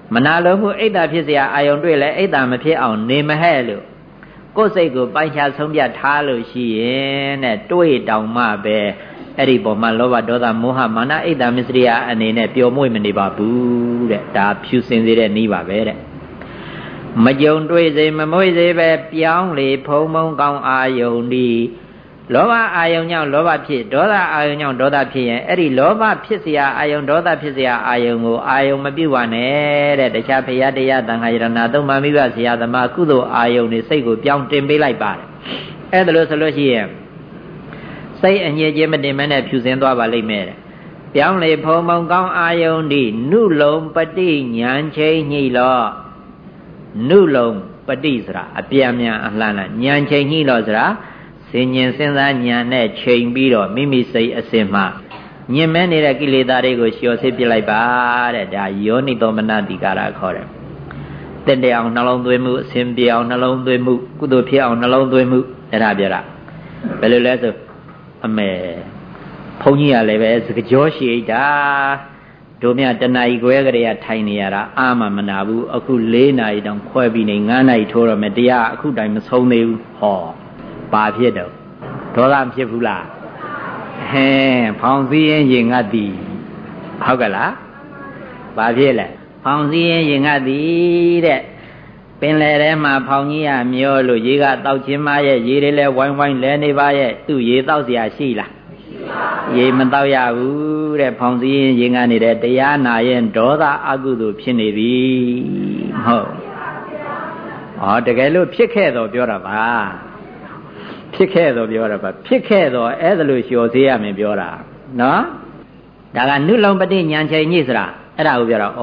မနာလိုမှုအိတ်တာဖြစ်เสียအာယုံတွေ့လဲအိတ်တာမဖြစ်အောင်နေမဟဲ့လို့ကိုယ်စိတ်ကိုပိုင်ခြားဆုံးဖြတ်ထားလို့ရှိရင်တဲ့တွေ့တောင်မှပဲအဲ့ဒီပေါ်မှာလောဘဒေါသမောဟမာနအိတ်တာမစ္စရိယအနေနဲ့ပျော်မွေ့မနေပါဘူးတဲ့ဒါဖြူစင်စေတဲ့နည်းပါပဲတဲ့မကြုံတွေ့စေမမွေ့စေပဲပြောင်းလေဖုံဖုံကောင်းအာယုန်ဒီလောဘအာယုန်ကြောင့်လောဘဖြစ်ဒေါသအာယုန်ကြောင့်ဒေါသဖြစ်ရင်အဲ့ဒီလောဘဖြစ်เสียအာယုန်ဒေါသဖြစ်เสียအာယုန်ကိုအာယုန်မပြုတ်ပါနဲ့တဲ့တခြားဖရာတရားသံဃာယရဏသုံးပါးမိဘဆရာသမားကုသိုလ်အာယုန်တွေစိတ်ကိုပြောင်းတင်ပေးလိုက်ပါတယ်အဲ့ဒါလို့ဆိုလို့ရှိရင်စိတ်အငြိခြင်းမတင်မနဲ့ဖြူစင်သွားပါလိမ့်မယ်တဲ့ပြောင်းလေဖုံဖုံကောင်းအာယုန်ဒီနုလုံပฏิဉာဏ်ချိန်ညှိလောနုလုံပฏิဆိုတာအပြန်မြန်အလှမ်းလားဉာဏ်ချိန်ညှိလောဆိုတာစင်ញင်စဉ်းစားဉာဏ်နဲ့ချိန်ပြီးတော့မိမိစိတ်အစဉ်မှညင်မဲနေတဲ့ကိလေသာတွေကိုလျှော်စစ်ပြလိုက်ပါတဲ့ဒါယောနိသောမနတိကာရခေါ်တယ်တင့်တယ်အောင်နှလုံးသွင်းမှုအစဉ်ပြေအောင်နှလုံးသွင်းမှုကုသိုလ်ဖြစ်အောင်နှလုံးသွင်းမှုအဲ့ဒါပြောတာဘယ်လိုလဲဆိုအမေဘုန်းကြီးကလည်းပဲစကကြောရှိတာတို့မြတဏှာကြီးခွဲကြရထိုင်နေရတာအာမမနာဘူးအခု၄နာရီတောင်ခွဲပြီးနေ၅နာရီထိုးတော့မယ်တရားအခုတိုင်မဆုံးသေးဘူးဟောဘာဖြစ်တော့ဒေါသမဖြစ်ဘူးလားဟဲဖောင်စည်းရင်ရင်ငတ်သည်ဟုတ်ကလားဘာဖြစ်လဲဖောင်စည်းရင်ရင်ငတ်သည်တဲ့ပင်လယ်ထဲမှာဖောင်ကြီးကမျောလို့ရေကတောက်ချင်းမရဲ့ရေတွေလည်းဝိုင်းဝိုင်းလဲနေပါရဲ့သူ့ရေတောက်เสียရှိလားရေမတောက်ရဘူးတဲ့ဖောင်စည်းရင်ရင်ကနေတယ်တရားနာရင်ဒေါသအကုသိုလ်ဖြစ်နေပြီဟုတ်ဟောတကယ်လို့ဖြစ်ခဲ့တော့ပြောတာပါဖြစ်ခဲ့တော့ပြောတာပါဖြစ်ခဲ့တော့အဲ့ဒါလို့လျှော်စေးရမယ်ပြောတာနော်ဒါကနုလုံပฏิဉာဏ်ချိန်ညိဆိုတာအဲ့ဒါကိုပြောတာဩ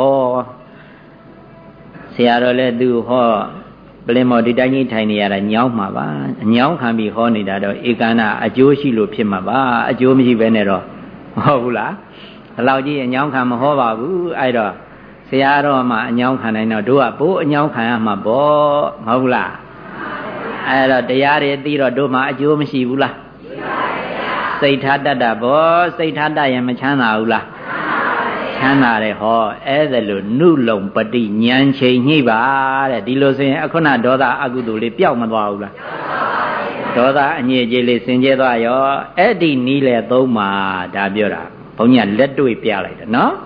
ဆရာတော်လည်းသူဟောပလင်မော်ဒီတိုင်းကြီးထိုင်နေရတာညောင်းမှာပါအညောင်းခံပြီးဟောနေတာတော့ဧကန္နာအကျိုးရှိလို့ဖြစ်မှာပါအကျိုးမရှိဘဲနဲ့တော့မဟုတ်ဘူးလားဒီလောက်ကြီးအညောင်းခံမဟောပါဘူးအဲ့တော့ဆရာတော်မှအညောင်းခံနိုင်တော့တို့ကဘိုးအညောင်းခံရမှာပေါ့မဟုတ်ဘူးလားအဲ့တော့တရားတွေသိတော့တို့မှအကျိုးမရှိဘူးလားစိတ်ထားတတ်တာဗောစိတ်ထားတတ်ရင်မချမ်းသာဘူးလားချမ်းသာတယ်ဟောအဲ့ဒါလို့နုလုံပฏิဉာဏ်ချိန်ညှိပါတဲ့ဒီလိုဆိုရင်အခုနဒေါသအကုသိုလ်လေးပျောက်မသွားဘူးလားဒေါသအညစ်အကြေးလေးစင်ကြဲသွားရောအဲ့ဒီနီးလေသုံးပါဒါပြောတာဘုန်းကြီးကလက်တွေ့ပြလိုက်တယ်နော်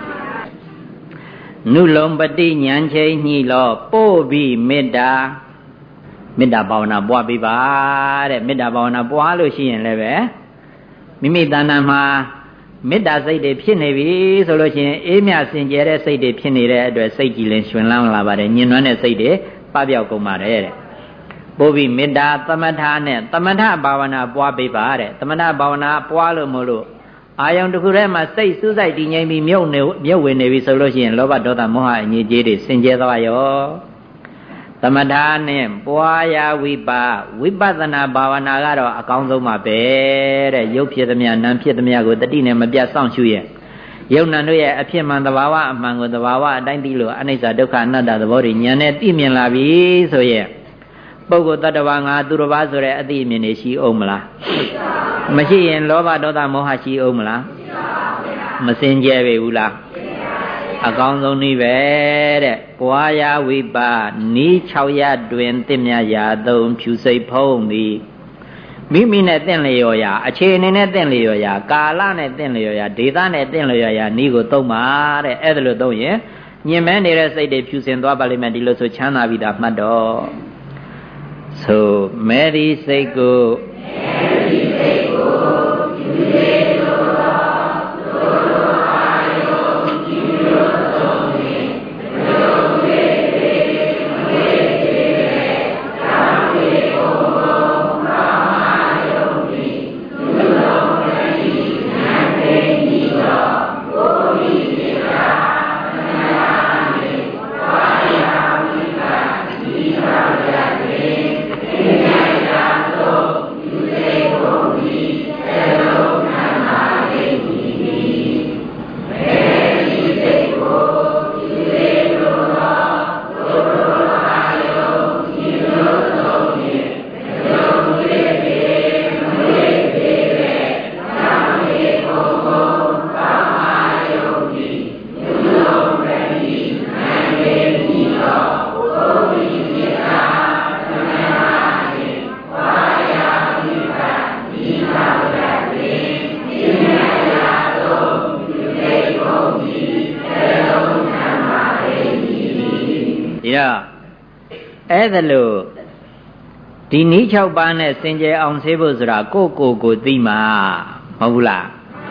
နုလုံပฏิဉာဏ်ချိန်ညှိလောပို့ပြီးမေတ္တာမေတ္တာဘာဝနာပွားပြီးပါတဲ့မေတ္တာဘာဝနာပွားလို့ရှိရင်လည်းပဲမိမိတဏ္ဍာမှာမေတ္တာစိတ်တွေဖြစ်နေပြီဆိုလို့ရှိရင်အေးမြစင်ကြယ်တဲ့စိတ်တွေဖြစ်နေတဲ့အတွက်စိတ်ကြည်လင်ရှင်လန်းလာပါတယ်ညင်နွမ်းတဲ့စိတ်တွေပပျောက်ကုန်ပါတယ်တဲ့ပို့ပြီးမေတ္တာသမထနဲ့သမထဘာဝနာပွားပြီးပါတဲ့သမထဘာဝနာပွားလို့မလို့အာယုံတစ်ခုထဲမှာစိတ်စူးစိုက်တည်ငြိမ်ပြီးမြုပ်နေမြုပ်ဝင်နေပြီဆိုလို့ရှိရင်လောဘဒေါသမောဟအငြိကြေးတွေစင်ကြယ်သွားရောသမထနဲ့ပွားရာဝိပါဝိပဿနာဘာဝနာကတော့အကောင်းဆုံးပါပဲတဲ့ရုပ်ဖြစ်သမျှနာမ်ဖြစ်သမျှကိုတတိနဲ့မပြတ်စောင့်ရှုရဲ့ယုံနာတို့ရဲ့အဖြစ်မှန်သဘာဝအမှန်ကိုသဘာဝအတိုင်းသိလို့အနိစ္စဒုက္ခအနတ္တသဘောတွေဉာဏ်နဲ့သိမြင်လာပြီဆိုရဲ့ပုဂ္ဂိုလ်တ attva ငါသူတစ်ပါးဆိုတဲ့အသိအမြင်တွေရှိအောင်မလားမရှိရင်လောဘဒေါသမောဟရှိအောင်မလားမစင်ကြယ်ပေဘူးလားအကောင်းဆုံးနည်းပဲတဲ့ပွားရာဝိပါနီး၆ရတွင်တင့်မြတ်ရာသုံးဖြူစိတ်ဖုံးသည်မိမိနဲ့တင့်လျော်ရာအခြေအနေနဲ့တင့်လျော်ရာကာလနဲ့တင့်လျော်ရာဒေသနဲ့တင့်လျော်ရာနီးကိုသုံးပါတဲ့အဲ့ဒါလို့သုံးရင်ညင်မဲနေတဲ့စိတ်တွေဖြူစင်သွားပါလိမ့်မယ်ဒီလိုဆိုချမ်းသာပြီတာမှတ်တော့ဆိုမဲဒီစိတ်ကိုမဲဒီစိတ်ကိုဖြူစေ đó ấy thế luôn đi ní chào ban này sinh chế ông sẽ bao giờ cô cô cô tí mà không là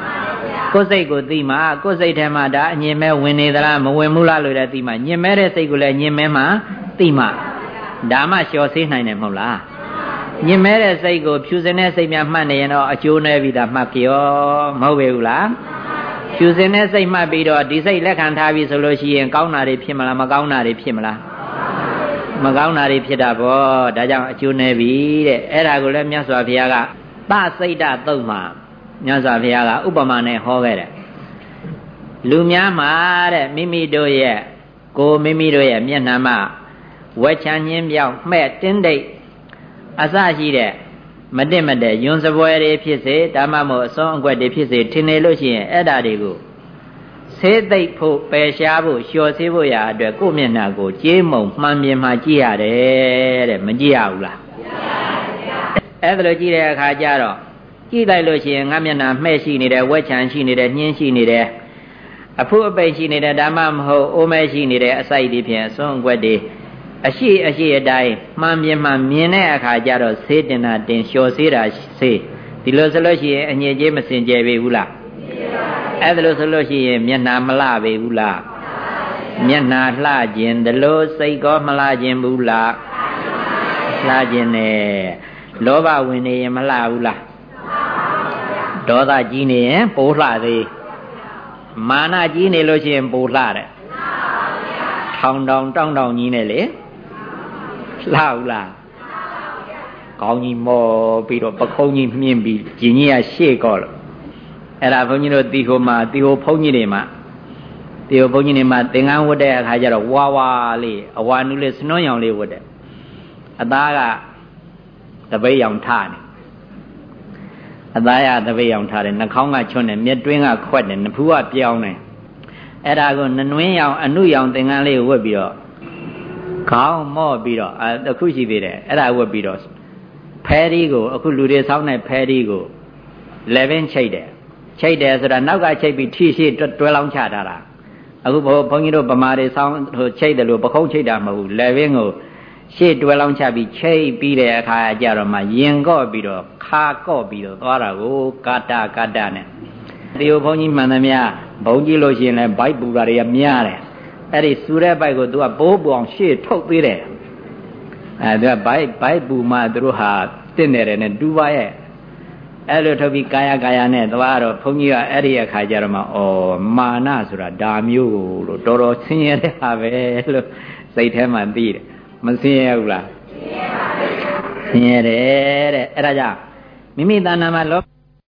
cô say cô tí mà cô say thêm mà đã nhìn mẹ quên đi ra mà quên mua la rồi đã tí mà nhìn mẹ đấy say cô lại nhìn mẹ mà tí mà đã mà xóa xí này này không là nhìn mẹ đấy say cô phiêu sinh này say mẹ mà này nó chiều này bị đã mà kêu mau về là phiêu sinh này say mà bị đó đi say lại khăn thay vì solo xí cao nào đi phim mà là mà cao nào đi phim mà là mà cao nào đi phim đã bỏ đã chẳng chiều này bị đấy ấy là cô lại nhớ xóa phía cả ta say đã tông mà nhớ xóa phía cả Upama này ho về đấyလူများမှာတဲ့မိမိတို့ရဲ့ကိုမိမိတို့ရဲ့မျက်နှာမှာဝက်ချမ်းခြင်းပြောင်းမှဲ့တင်းတိတ်အစရှိတဲ့မတင်မတဲ့ယွန်စပွဲတွေဖြစ်စေဒါမှမဟုတ်အစွန်းအကွက်တွေဖြစ်စေထင်နေလို့ရှိရင်အဲ့ဒါတွေကိုဆေးသိပ်ဖို့ပယ်ရှားဖို့လျှော်ဆေးဖို့ရာအတွက်ကိုယ့်မျက်နှာကိုကြေးမုံမှန်ပြင်မှကြည့်ရတယ်တဲ့မကြည့်ရဘူးလားအဲ့ဒါလိုကြည့်တဲ့အခါကျတော့ကြည့်လိုက်လို့ရှိရင်ငါမျက်နှာမှဲ့ရှိနေတယ်ဝက်ချမ်းရှိနေတယ်ညှင်းရှိနေတယ်အဖို့အပိတ်ရှိနေတဲ့ဓမ္မမဟုတ်အိုးမဲရှိနေတဲ့အစိုက်တွေဖြင့်အစွန်းအကွက်တွေအရှိအရှိအတိုင်းမှန်ပြမှန်မြင်တဲ့အခါကျတော့ဆေးတင်တာတင်လျှော်ဆေးတာဆေးဒီလိုဆိုလို့ရှိရင်အငြိအကျေးမစင်ကြယ်ပေဘူးလားအဲ့ဒါလို့ဆိုလို့ရှိရင်မျက်နှာမလှပေဘူးလားမျက်နှာလှခြင်းဒီလိုစိတ်ကောမလှခြင်းဘူးလားလှခြင်းနဲ့လောဘဝင်နေရင်မလှဘူးလားဒေါသကြီးနေရင်ပိုလှသေးမာနကြီးနေလို့ရှိရင်ပူလှတယ်ထောင်တောင်တောင်းတောင်ကြီးနေလေလှဘူးလားကောင်းကြီးမော်ပြီးတော့ပခုံးကြီးမြင့်ပြီးဂျင်းကြီးကရှေ့ကောလို့အဲ့ဒါဘုန်းကြီးတို့တီဟိုမှာတီဟိုဘုန်းကြီးတွေမှာတီဟိုဘုန်းကြီးတွေမှာသင်္ကန်းဝတ်တဲ့အခါကျတော့ဝါဝါလေးအဝါနုလေးစနွန်းရောင်လေးဝတ်တယ်အသားကတပိတ်ရောင်ထနေအသားရသပိတ်အောင်ထားတယ်နှာခေါင်းကချွတ်တယ်မျက်တွင်းကခွက်တယ်နဖူးကပြောင်းတယ်အဲ့ဒါကိုနနွင်းရောင်အနုရောင်သင်္ကန်းလေးကိုဝတ်ပြီးတော့ခေါင်းမော့ပြီးတော့အဲအခုရှိသေးတယ်အဲ့ဒါဝတ်ပြီးတော့ဖဲရီကိုအခုလူတွေဆောင်းတဲ့ဖဲရီကိုလေဗင်းချိတ်တယ်ချိတ်တယ်ဆိုတာနောက်ကချိတ်ပြီးထိရှိတွဲလောင်းချထားတာအခုဘုန်းကြီးတို့ဗမာတွေဆောင်းဟိုချိတ်တယ်လို့ပခုံးချိတ်တာမဟုတ်ဘူးလေဗင်းကိုရှေ့တွဲလောင်းချပြီးချိတ်ပြီးတဲ့အခါကျတော့မှရင်ကော့ပြီးတော့ခါကော့ပြီးတော့သွားတာကိုကာတာကာတာနဲ့ဒီဘုန်းကြီးမှန်သမျှဘုန်းကြီးလို့ရှိရင်လည်းဘိုက်ပူတာတွေကများတယ်အဲ့ဒီစူတဲ့ဘိုက်ကိုသူကဘိုးပေါင်ရှေ့ထုတ်သေးတယ်အဲသူကဘိုက်ဘိုက်ပူမှသူတို့ဟာတင့်နေတယ်နဲ့တူပါရဲ့အဲ့လိုထုတ်ပြီးကာယကာယနဲ့သွားတော့ဘုန်းကြီးကအဲ့ဒီအခါကျတော့မှဩမာနဆိုတာဒါမျိုးလို့တော်တော်ဆင်းရဲတဲ့ဟာပဲလို့စိတ်ထဲမှာသိတယ်မဆင်းရဲဘူးလားဆင်းရဲတယ်တဲ့အဲ့ဒါကြောင့်မိမိတဏ္ဍာမှာလော